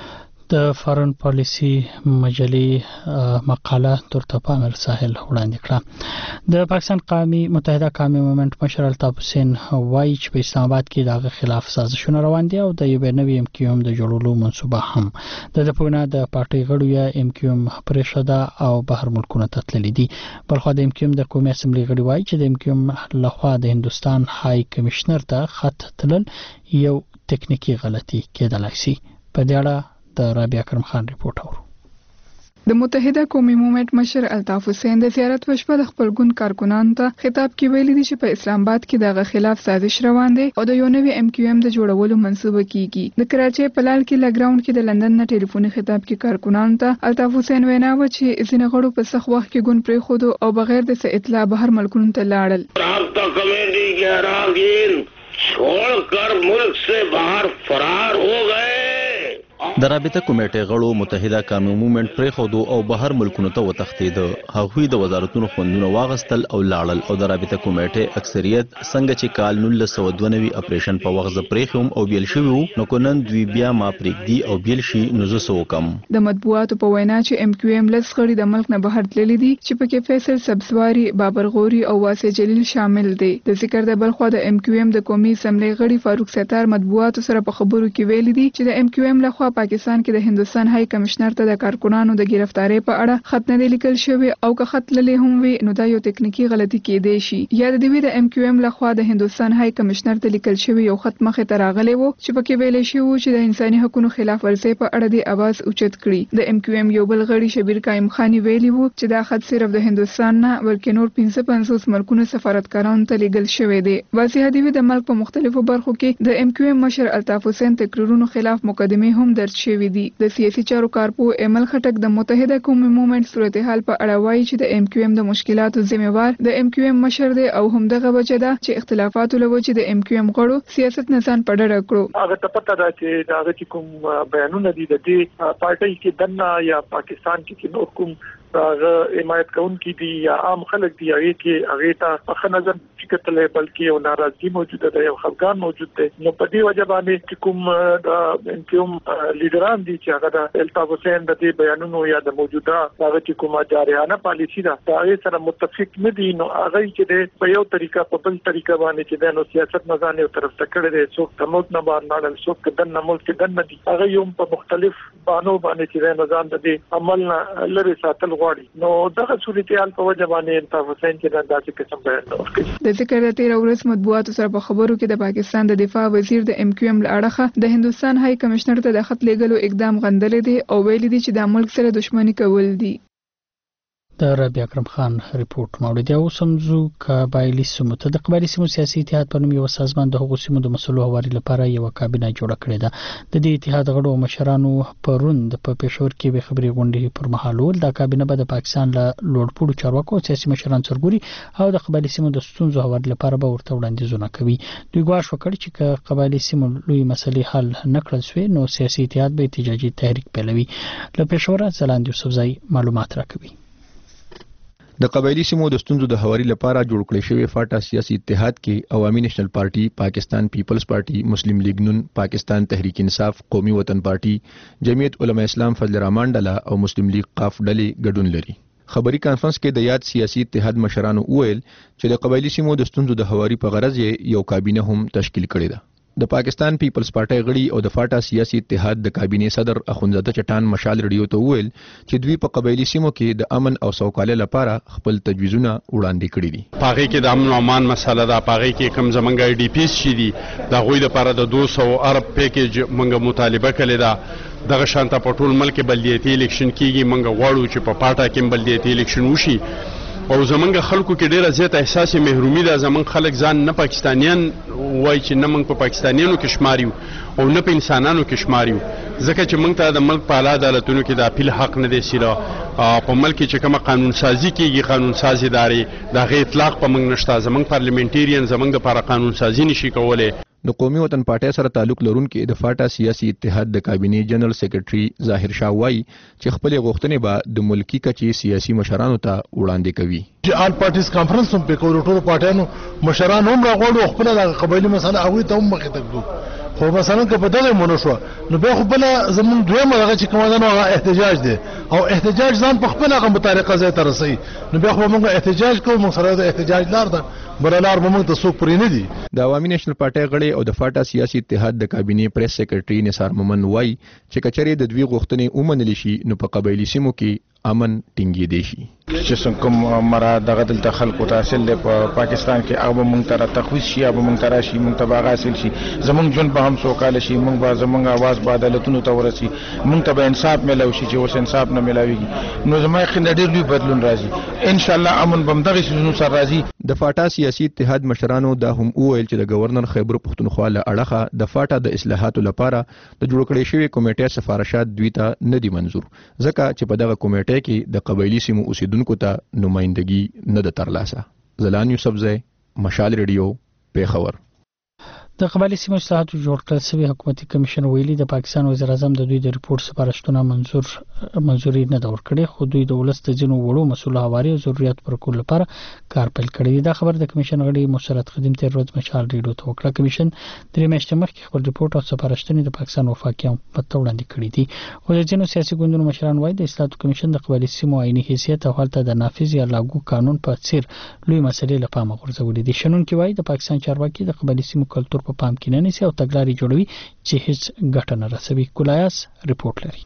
د فارن پالیسي مجلې مقاله ترته په امیر ساحل وړاندې کړه. د پاکستان قومي متحده قومي مومنت مشر الطاف حسین وایي چې په اسلام آباد کې دغه خلاف سازشونه روان دي او د یو نوي ام کیو ام د جوړولو منصوبه هم د پونه د پارټي غړو یا ام کیو ام پرېښوده او بهر ملکونو ته تللي دي. بلخو د ام کیو ام د قومي اسمبلی غړي وایي چې د ام کیو ام لخوا د هندستان های کمشنر ته خط تلل یو تکنیکی غلطي کېدلای شي. په دې اړه د رابعه کرم خان ریپورت اورو. د متحده قومي موومېنټ مشر الطاف حسین د زیارت وشپه د خپل ګوند کارکونانو ته خطاب کې ویلي دي چې په اسلام آباد کې دغه خلاف سازش روان دی او د یو نوي MQM د جوړولو منصوبه کیږي. د کراچۍ په لال کې لګراوند کې د لندن نه ټلیفوني خطاب کې کارکونانو ته الطاف حسین وینا و چې ځینې غړو په سخت وخت کې ګوند پرېښودو او بغیر د څه اطلاع بهر ملکونو ته لاړل. رابطہ کمیٹی کے اراکین چھوڑ کر ملک سے باہر فرار ہو گئے. د رابطه کمیټې غړو متحده قومي موومېنټ پرېښودو او بهر ملکونو ته وتښتېده. هغوی د وزارتونو خوندونه واغستل او لاړل او د رابطه کمیټې اکثریت څنګه چې کال 1992 اپریشن په وخت پرېښوم او بیل شوي وو، نو که نن دوی بیا ما پرېږدي او بیل شي نو زه څه وکم. د مطبوعاتو په وینا چې MQM لس غړي د ملک نه بهر تللي دي چې پکې فیصل سبزواري، بابر غوري او واسع جلیل شامل دي. د ذکر د بلخوا د MQM د قومي اسمبلی غړي فاروق ستار مطبوعاتو سره په خبرو کې ویلي دي چې د MQM لخوا پاکستان کې د هندستان هاي کمشنر ته د کارکونانو د گرفتاری په اړه خط نه لیکل شوی او که خط للی هم وي نو دا یو ټکنیکی غلطي کېدای شي. یا د دوی د MQM لخوا د هندستان هاي کمشنر ته لیکل شوی یو خط مخه ته راغلی وو چې پکې ویل شوی و چې د انساني حقوقو خلاف ورزي په اړه د आवाज اوچت کړي. د MQM یو بل غړي شبیر قائم خانی ویلی وو چې دا خط صرف د هندستان نه بلکې نور 55 ملکونو سفارتکارانو ته لیږل شوی دی. واضح دی د ملک په مختلفو برخو کې د MQM مشر الطاف حسین تقریرونو خلاف مقدمه هم درج شوې دي. د سیاسي چارو کارپو ایمل خټک د متحده قومي موومېنټ صورتحال په اړه وایي چې د MQM د مشکلاتو ذمہوار د MQM مشر دی او همدغه وجه ده چې اختلافاتو له وجې د MQM غړو سیاست نه ځان په ډډه کړو. هغه ته پته ده چې دا هغه کوم بیانونه دي د دې پارټۍ کې دنه یا پاکستان کې نور کوم هغه حمایت کوونکي دي یا عام خلک دي هغه کې هغه ته په نظر فکرتلې بلکې یو ناراضي موجوده ده، یو خفګان موجود دی. نو په دې وجه باندې کوم د MQM لیډران دي چې هغه د الطاف حسین د دې بیانونو یا د موجوده هغه چې کومه جارحانه پالیسی ده هغه سره متفق نه دي، نو هغه چې په یو طریقه په بل طریقه باندې چې د سیاست نه ځان یو طرف ته کړی دی، څوک د ملک نه بهر نه څوک د ملک کې دنه دي، هغه یو په مختلف بانو باندې چې د نظام د عمل نه لري ساتل غواړي. نو دغه صورتحال په وجه باندې الطاف حسین چې داسې قسم بیان ورکړي. د ذکر د 13 ورځ مطبوعاتو سره په خبرو کې د پاکستان د دفاع وزیر د MQM لړخه د هندستان هاي کمشنر ته د خط لیږلو اقدام غندل دي او ویل دي چې د ملک سره دښمنی کول دي. د ربيع اکرم خان ریپورت موړي او سمزو قبایلی سیمو ته د قبایلی سیمو سیاسي اتحاد په نوم یو سازمان د حقوقو سیمو د مسلو هواري لپاره یو کابینه جوړه کړې ده. د دې اتحاد غړو مشرانو پروند په پېښور کې به خبري غونډې پر مهال ول د کابینه به د پاکستان له لوړپوړو چارواکو سیاسي مشران سرګوري او د قبایلی سیمو د ستونزو هواري لپاره به ورته وړاندیزونه کوي. دوی ګواښ وکړ چې قبایلی سیمو لوی مسلې حل نه کړل شوې نو سیاسي اتحاد به احتجاجي تحریک پیلوي. له پېښور زلاند یوسفزای معلومات راکوي. د قبایلی سیمو د ستونزو د هواري لپاره جوړ کړی شوی فاټا سیاسي اتحاد کې عوامي نېشنل پارټي، پاکستان پیپلز پارټي، مسلم لیگ نون، پاکستان تحریک انصاف، قومي وطن پارټي، جمعیت علماء اسلام فضل الرحمن ډله او مسلم لیگ قاف ډلې ګډون لري. خبري کانفرنس کې د یاد سیاسي اتحاد مشرانو وویل چې د قبایلی سیمو د ستونزو د هواري په غرض یو کابینه هم تشکیل کړې ده. د پاکستان پیپلز پارټي غړي او د فاټا سیاسي اتحاد د کابینې صدر اخوندزاده چټان مشال رډیو ته وویل چې دوی په قبایلی سیمو کې د امن او سوکالۍ لپاره خپل تجویزونه وړاندې کړي دي. پاغي کې د امن او امان مسله ده، پاغي کې کم زمنګ IDPs شي دي د غوي لپاره د 200 ارب پیکیج منګه مطالبه کړي ده. دغه شانته په ټول ملک بلدیاتي الیکشن کیږي، منګه غواړو چې په پاټا کې بلدیاتي الیکشن وشي او زمونږ خلکو کې ډیره زیاته احساس محرومي ده. زمونږ خلک ځان نه پاکستانیان وای چې نه موږ په پاکستانیانو کې شماریو او نه په انسانانو کې شماریو، ځکه چې موږ ته د ملک په اعلی عدالتونو کې د اپیل حق نه دی سیره. په ملک چې کومه قانون سازي کیږي، قانون ساز ادارې دغه اطلاق په موږ نشته. زمونږ پارلیمنټریان زمونږ لپاره قانون سازي نشي کولای. د قومي وطن پارټي سره تعلق لرونکي د فاټا سیاسي اتحاد د کابینې جنرال سیکریټري ظاهر شاه وایي چې خپل غوښتنې به د ملکی کچې سیاسي مشرانو ته وړاندې کوي. چې آل پارټیز کانفرنس هم په کولو ټول پارټیانو مشران هم راغوړو خپل د قبایلی مسله هغه ته هم مخې تکړو. خو مثلا که په دغه مونږ شو نو به خو بل زمون دویمه هغه چې کومه نه هغه احتجاج دی او احتجاج ځان په خپل هغه مطابقه ځای ته رسي، نو به خو موږ احتجاج کوو. موږ سره د احتجاج لار ده برلار موږ ته څوک پرې نه دي. د عوامي نېشنل پارټي غړي او د فاټا سیاسي اتحاد د کابینې پریس سیکریټري نثار مومن وایي چې کچري د دوی غوښتنې ومنل شي نو په قبایلی سیمو کې امن ټینګېدی شي. چې څنګه کوم مرا دغه دلته خلکو ته حاصل دی په پاکستان کې هغه مونږ ته تخویز شي هغه مونږ ته راشي مونږ ته به حاصل شي زمونږ ژوند به هم سوکاله شي مونږ به زمونږ आवाज به عدالتونو ته ورسي مونږ ته به انصاف ملو شي چې اوس انصاف نه ملاويږي نو زما یقین ډېر لوی بدلون راځي ان شاء الله امن به دغه شنو سره راځي. د فاټا سیاسي اتحاد مشرانو دا هم وویل چې د گورنر خیبر پختونخوا له اړخه د فاټا د اصلاحاتو لپاره د جوړ کړې شوی کمیټې سفارشات دوی ته نه دي منظور ځکه چې په دغه کمیټې کې د قبایلی سیمو اوسیدونکو ته نمائندګي نه ده ترلاسه. زلان یوسفزی مشال ریډیو پیښور. د قبایلی سیمو اصلاحاتو جوړ کړل شوی حکومتي کمیشن ویلي د پاکستان وزیر اعظم د دوی د ریپورت سپارښتنه منظوري نه ده ورکړې خو دوی د ولس د ځینو وړو مسؤل حواري او ضرورت پر کول لپاره کار پیل کړی. دا خبر د کمیشن غړي مسرت خدیم تیر ورځ مشال ریډیو ته وکړه. کمیشن درې میاشتې مخکې خپل ریپورت او سپارښتنې د پاکستان وفاقي په وړاندې کړې دي. خو د ځینو سیاسي ګوندونو مشران وایي د اصلاحاتو کمیشن د قبایلی سیمو عیني حیثیت او حالت د نافذ یا لاګو قانون په څیر لوی مسلې له پامه غورځولې دي. شنونکي وایي د پاکستان چارواکي د قبایلی سیمو کلتور په پام کې نه نیسي او تګلارې جوړوي چې هیڅ ګټه نه رسوي. کولایاس ریپورت لري.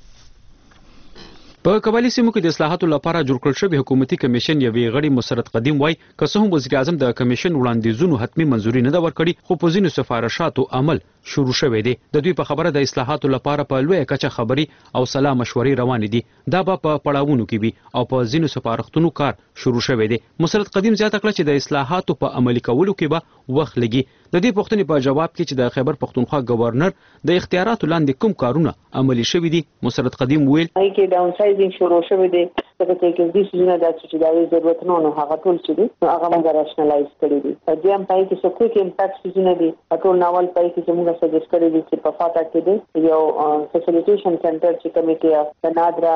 په قبایلی سیمو کې د اصلاحاتو لپاره جوړ کړل شوی حکومتي کمیشن یوې غړي مسرت قدیم وای که څه هم وزیر اعظم د کمیشن وړاندیزونو حتمی منځوري نه دا ورکړي خو په ځینو سفارشاتو عمل شروع شوی دی. د دوی په خبره د اصلاحاتو لپاره په لوی کچه خبري او سلا مشورې روان دي. دا به په پړاوونو کې وي او په ځینو سفارښتونو کار شروع شوی دی. مسرت قدیم زیاته کړه چې د اصلاحاتو په عملي کولو کې به وخت لګي. د دې پوښتنې په جواب کې چې د خیبر پختونخوا گورنر د اختیاراتو لاندې کوم کارونه عملي شوي دي مسرت قدیم ویل کې ډاون سایزینګ شروع شوی دی څنګه چې د سيزونه د چې د ضرورت نه هغه ټول چې دي هغه موږ راشنلایز کړی دي. د ام پای کې څه کویک امپیکټ سيزونه دي ټول ناول پای کې چې موږ سجست کړی دي چې په فاټا کې دي یو فیسیلیټیشن سنټر چې کمیټه د نادرا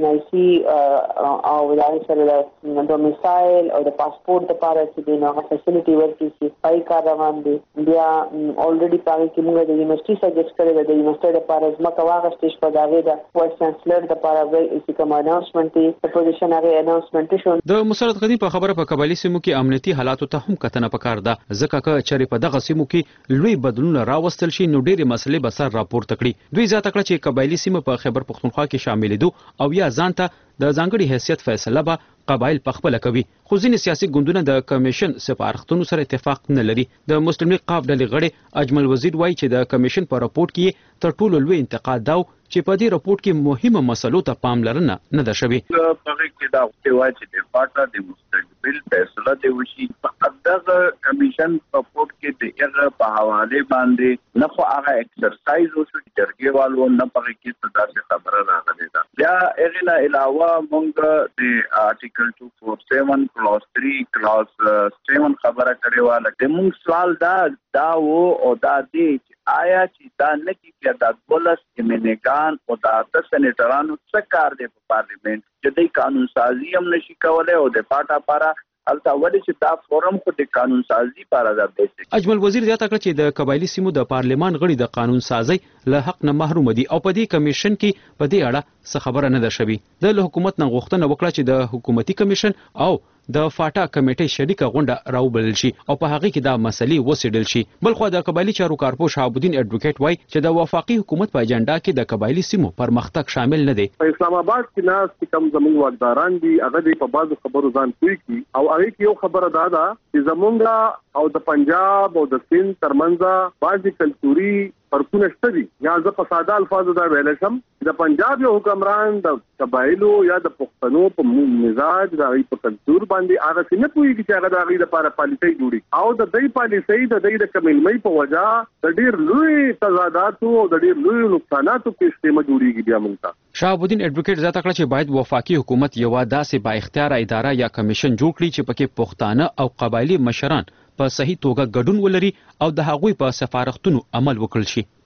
CNIC او ولایي سره د ډومیسایل او د پاسپورت لپاره چې د نوغه فیسیلیټي ورکړي چې پای کار روان دي. بیا الریډي پای کې موږ د یونیورسيټي سجست کړی د یونیورسيټي لپاره ځمکه واغښتې په داغه د وایس چانسلر لپاره چې کوم اناونسمنت پوزیشن هغه اناونسمنت شو. د مسرت قدیم په خبره په قبایلی سیمو کې امنیتي حالاتو ته هم کتنه پکار ده ځکه چې په دغه سیمو کې لوی بدلون راوستل شي نو ډېری مسلې به سر راپورته کړي. دوی ځاته کړه چې قبایلی سیمه په خیبر پختونخوا کې شامل دي او یا ځانته د ځانګړي حیثیت فیصله به قبایل پخپله کوي. خو ځینې سیاسي ګوندونه د کمیشن سپارښتنو سره اتفاق نه لري. د مسلم لیگ قاف ډلې غړي اجمل وزیر وایي چې د کمیشن په راپورټ کې تر ټولو لوی انتقاد دا چې په دې راپورټ کې مهمه مسلو ته پاملرنه نه ده شوې. په کې دا وایي چې د فاټا د مستقبل فیصله دی وشي په دغه کمیشن راپورټ کې د هغه په حواله باندې نه خو هغه ایکسرسایز وشو چې جرګې والو نه پغې کې صدا څخه خبره راغلې ده. بیا هغه نه علاوه موږ د آرټیکل 247 کلاس 3 کلاس 7 خبره کړې و لکه موږ سوال دا او دا دی آیا چې دا نه کې دا دولس کمینګان او دا د سېنیټرانو څخه کار دی په پارلیمنت چې د قانون سازي هم نشي کولای او د پاټا لپاره البته ولې چې دا فورم خو د قانون سازي لپاره د بیسیک. اجمل وزیر زیاته کړ چې د قبایلی سیمو د پارلیمان غړي د قانون سازي له حق نه محروم دي او په دې کمیشن کې په دې اړه څه خبره نه ده شوې. د حکومت نه غوښتنه وکړه چې د حکومتي کمیشن او د فاټا کمیټې شریکه غونډه راوبلل شي او په هغه کې دا مسلې وسیډل شي. بلخو د قبایلی چارو کارپوه شهاب الدین اډوکیټ وایي چې د وفاقي حکومت په اجنډا کې د قبایلی سیمو پرمختګ شامل نه دی. په اسلام آباد کې ناس کم زموږ واکداران دي هغه په بعضو خبرو ځان کوي او هغه کې یو خبره ده چې زمونږ او د پنجاب او د سند ترمنځ بعضی کلتوري فرقونه شته دي. یا زه په ساده الفاظو دا ویل شم د پنجاب یو حکمران د قبایلو یا د پښتنو په مزاج د غي په کلتور باندې هغه څه نه پوهیږي چې هغه د غي لپاره پالیسي جوړي او د دې پالیسي د دې د کملمۍ په وجه د ډیر لوی تضادات او د ډیر لوی نقصاناتو په استعمال جوړیږي. بیا موږ شهاب الدین اډوکیټ زیاته کړ چې باید وفاقي حکومت یو داسې با اختیار اداره یا کمیشن جوړ کړي چې پکې پښتانه او قبایلی مشران په صحیح توګه ګډون ولري او د هغوی په سفارښتونو عمل وکړي شي.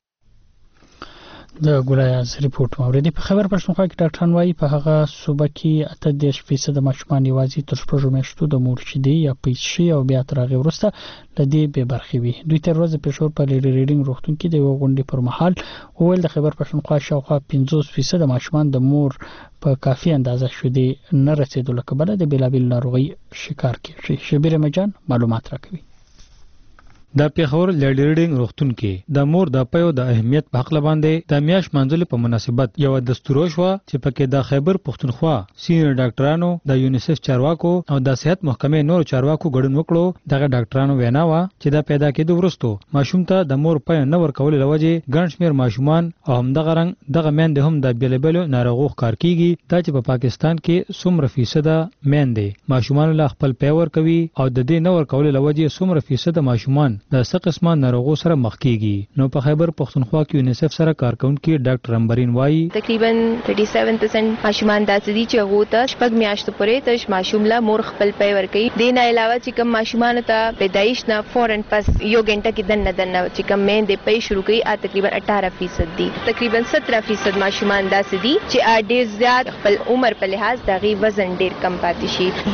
د ګولایاز ریپورت موریدي په خبر پښتونخوا کې ډاکټران وایي په هغه صوبه کې 88% د ماشومان یوازې تر شپږو میاشتو د مور شیدې یا پیچشي او بیا تر هغه وروسته لدې به برخې وي. دوی تر ورځې پېښور په لیډي ریډینګ روغتون کې د یو غونډې پر مهال وویل د خبر پښتونخوا شاوخوا 50% د ماشومان د مور په کافي اندازه شیدې نه رسیدو لکه بل د بلابل ناروغي شکار کیږي. شبیر مجان معلومات راکوي. د پیښور لیډرډینګ روغتون کې د مور د پيو د اهمیت په حق باندې د میاش منځل په مناسبت یو دستور شو چې پکې د خیبر پښتونخوا سینیئر ډاکټرانو د یونیسف چارواکو او د صحت محکمې نور چارواکو ګډون وکړو دغه ډاکټرانو وینا و چې د پیدا کېدو وروسته ماشوم ته د مور پي نه ورکول لوجه ګڼ شمېر ماشومان او همدغه رنګ دغه میندې هم د بیلبلو ناروغو ښکار کیږي دا چې په پاکستان کې څومره فیصد میندې ماشومان له خپل پي ورکوي او د دې نه ورکول لوجه څومره فیصد ماشومان د څه قسمه ناروغو سره مخ کیږي نو په خیبر پښتونخوا کې یونیسف سره کارکونکي ډاکټر امبرین وایي تقریبا 37% ماشومان داسې دي چې هغه ته شپږ میاشتو پورې ته ماشوم لا مور خپل پي ورکوي دین علاوه چې کوم ماشومان ته پیدایش نه فورن پس یو غنټه کې دنه چې کوم مېندې پي شروع کوي تقریبا 18% دي تقریبا 17% ماشومان داسې دي چې ډېر زیات خپل عمر په لحاظ دغه وزن ډېر کم پاتې شي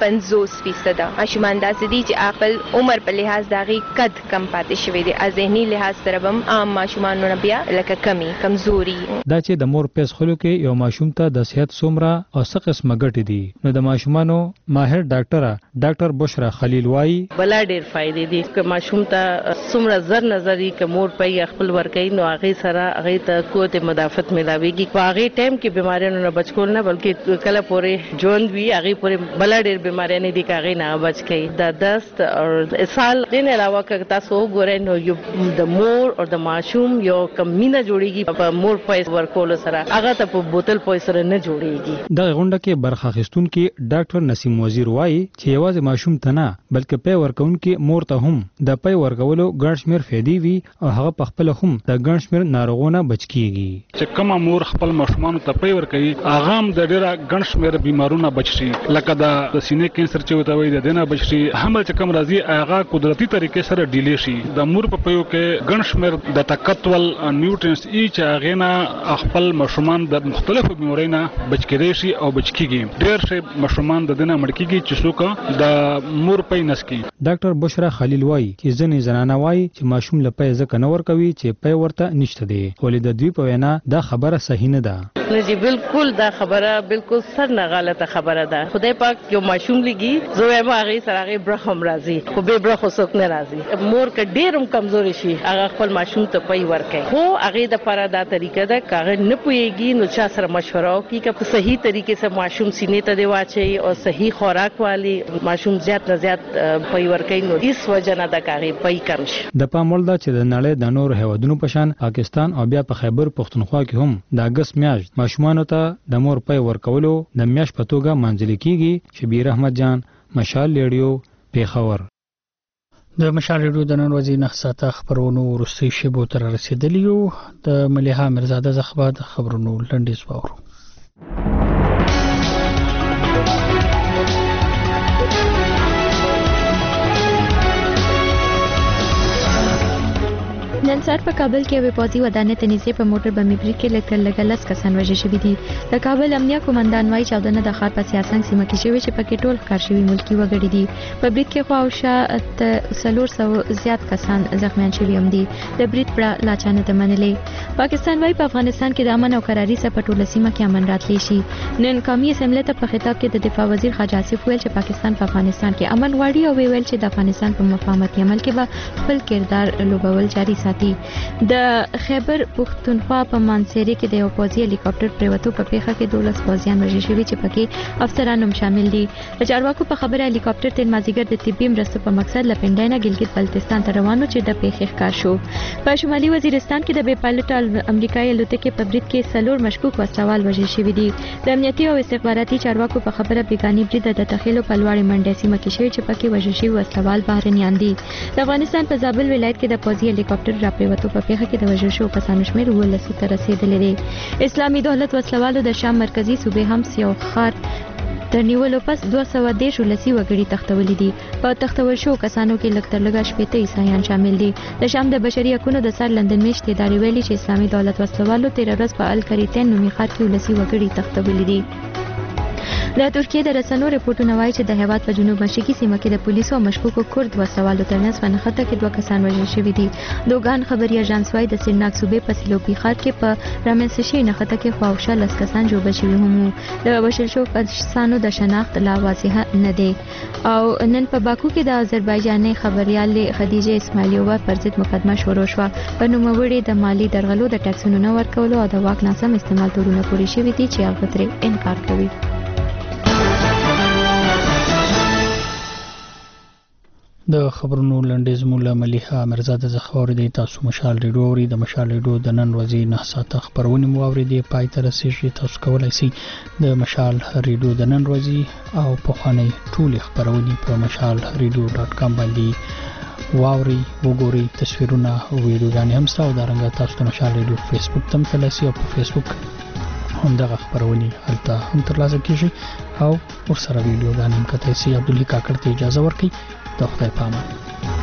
2.50% ماشومان داسې دي چې خپل عمر په لحاظ دغه قد کم پاتې شوی دي ذهني لحاظ سره هم عام ماشومان نه بیا لکه کمی کمزوري دا چې د مور پیس خلو کې یو ماشوم ته د صحت څومره او څه قسمه ګټې دي نو د ماشومانو ماهر ډاکټر بشرا خلیل وایي بلا ډېر فائدې دي که ماشوم ته څومره زر نظری که مور پي خپل ورکوي نو هغه سره هغه ته قوت مدافعت ملاويږي په هغه ټایم کې بیماریانو نه بچ کول نه بلکې کله پورې ژوند وي هغه پورې بلا ډېر بیماریاں نه دي که هغه نه بچ کی د دست او اسهال دین علاوه که تاسو وګورئ نو یو د مور او د ماشوم یو کمینه جوړیږي په مور پي ورکول سره هغه ته په بوتل پي سره نه جوړیږي د غونډه کې برخه اخیستونکو ډاکټر نسیم وزیر وایي چې یوازې ماشوم ته نه بلکې پي ورکونکو مور ته هم د پي ورکولو ګڼ شمېر فائدې وي او هغه په خپل هم د ګڼ شمېر ناروغونو بچ کیږي چې کومه مور خپل ماشومان ته پي ورکوي هغه هم د ډېر ګڼ شمېر بیمارونو بچ شي لکه د سینې کینسر چې وته وي د دینه بچ شي حمل چې کوم راځي هغه قدرتي طریقې سره ډیلې شي د مور په پيو کې ګڼ شمېر د طاقتول نیوټرینز چې هغه نه خپل ماشومان د مختلفو بیماریو نه بچ کېدای شي او بچ کیږي ډېر شي ماشومان د دینه مړ کیږي چې څوک د مور پي نسکی ډاکټر بشرا خلیل وایي چې ځنې زنانه وایي چې ماشوم له پي ځکه نه ورکوي چې پي ورته نشته دی ولې د دوی په وینا دا خبره صحیح نه ده نه جی بالکل دا خبره بالکل سر نه غلطه خبره ده خدای پاک یو ماشوم لګي زوی ما هغه سره هغه برخم راځي خو به برخه څوک نه راځي مور ک ډیرم کمزوري شي هغه خپل ماشوم ته پي ورکړي خو هغه د لپاره دا طریقه ده کاغه نه پويږي نو چا سره مشوره وکړي چې صحیح طریقې سره ماشوم سینې ته دی واچي او صحیح خوراک والی ماشوم زیات نه زیات پي ورکړي نو هیڅ وجه نه ده کاغه پي کم شي د پامول دا چې د نړۍ د نور هیوادونو په شان پاکستان او بیا په خیبر پښتونخوا کې هم د اگست میاشت ماشومان ته د مور پي ورکولو د میاشت په توګه منځل کیږي شبیر احمد جان مشال لیډیو پیښور د مشال لیډیو د نن ورځې نخساته خبرونو ورستي شبو تر رسیدلیو د مليحه مرزاده زخبا د خبرونو لنډیز وورو نن سهار په کابل کې یو پوځي ودانۍ ته نږدې په موټر بمې بریک کې لږ کسان وژل شوي دي د کابل امنیه قومندان وایي چې د ښار په سیاسنګ سیمه کې شوی چې پکې ټول ښکار شوي ملکی وګړي دي په بریک کې خو او 300 زیات کسان زخمیان شوي هم دي د بریک پر لاچانه ته منلې پاکستان وایي په افغانستان کې د امن او قراري سره په ټوله سیمه کې امن راتلی شي نن قومي اسمبلی ته په خطاب کې د دفاع وزیر خواجه آصف ویل چې پاکستان په افغانستان کې امن غواړي او ویل چې د افغانستان په مفاهمتي عمل کې به خپل کردار لوبول جاري ساتي د خیبر پښتونخوا په مانسيري کې د یو پوځي هلیکاپټر پریوتو په پیښه کې 12 پوځیان وژل شوي چې پکې افسران هم شامل دي د چارواکو په خبره هلیکاپټر تن مازیګر د طبي مرستو په مقصد لپنداینا ګلګت بلتستان ته روانو چې د پیښې ښکار شو په شمالي وزیرستان کې د بې پایلوټ امریکایي الوتکې په برید کې سلور مشکوک وسوال وژل شوي دي د امنیتي او استخباراتي چارواکو په خبره بیگانی برید د تخیلو په لوړې منډه سیمه کې شوی چې پکې وژل شوي وسوال بهرنیان دي د افغانستان په زابل ولایت کې د پوځي هلیکاپټر را پریوتو په پیښه کې د وژل شوو کسانو شمېر 12 ته رسیدلی دی اسلامي دولت وسلوالو د شام مرکزی صوبې حمص یو ښار تر نیولو پس 210 ولسی وګړي تختولي دي په تختول شو کسانو کې لږ تر لږه 80 عیسایان شامل دي د شام د بشري حقوقو د سر لندن میشتې ادارې ویلي چې اسلامي دولت وسلوالو 13 ورځ په الکریتین نومي ښار کې ولسی وګړي تختولي دي د ترکیه د رسنیو راپورټونه وایي چې د هیواد په جنوب مشرقي سیمه کې د پولیسو او مشکوکو کورد وسوالو ترمنځ په نښته کې 2 کسان وژل شوي دي. دوګان خبري اژانس وايي د سرناک صوبې په سلوپي ښار کې په رامنځته شوې نښته کې خواوشا 10 کسان ژوبل شوي هم. د وژل شوو کسانو د شناخت لا واضح نه دی. او نن په باکو کې د آذربایجاني خبريال خدیجه اسماعیلووا پر ضد مقدمه شروع شوه په نوموړي د مالی درغلو د ټکسونو نه ورکولو او د واک ناسم استعمال تورونه پورې شوي دي چې هغه ترې انکار کوي. د خبرونو لنډیز مولا ملیحه مرزاده زخور دی. تاسو مشال ریډیو اوري. د مشال ریډیو د نن ورځې 9 ساعته خبرونه مو اوریدي. پای ته رسیدي. تاسو کولای شئ د مشال ریډیو د نن ورځې او په خواني ټول خبرونه په mashalradio.com باندې واوري وګوري. تصویرونه او ویډیوګانې هم ستاسو د رنګ تاسو د مشال ریډیو فیسبوک تم تلاسي او په فیسبوک هم دغه خبرونه هلته هم ترلاسه کیږي او ورسره ویډیوګانې هم کتای شي. عبدالله کاکړ ته اجازه ورکړي. د خدای پامان.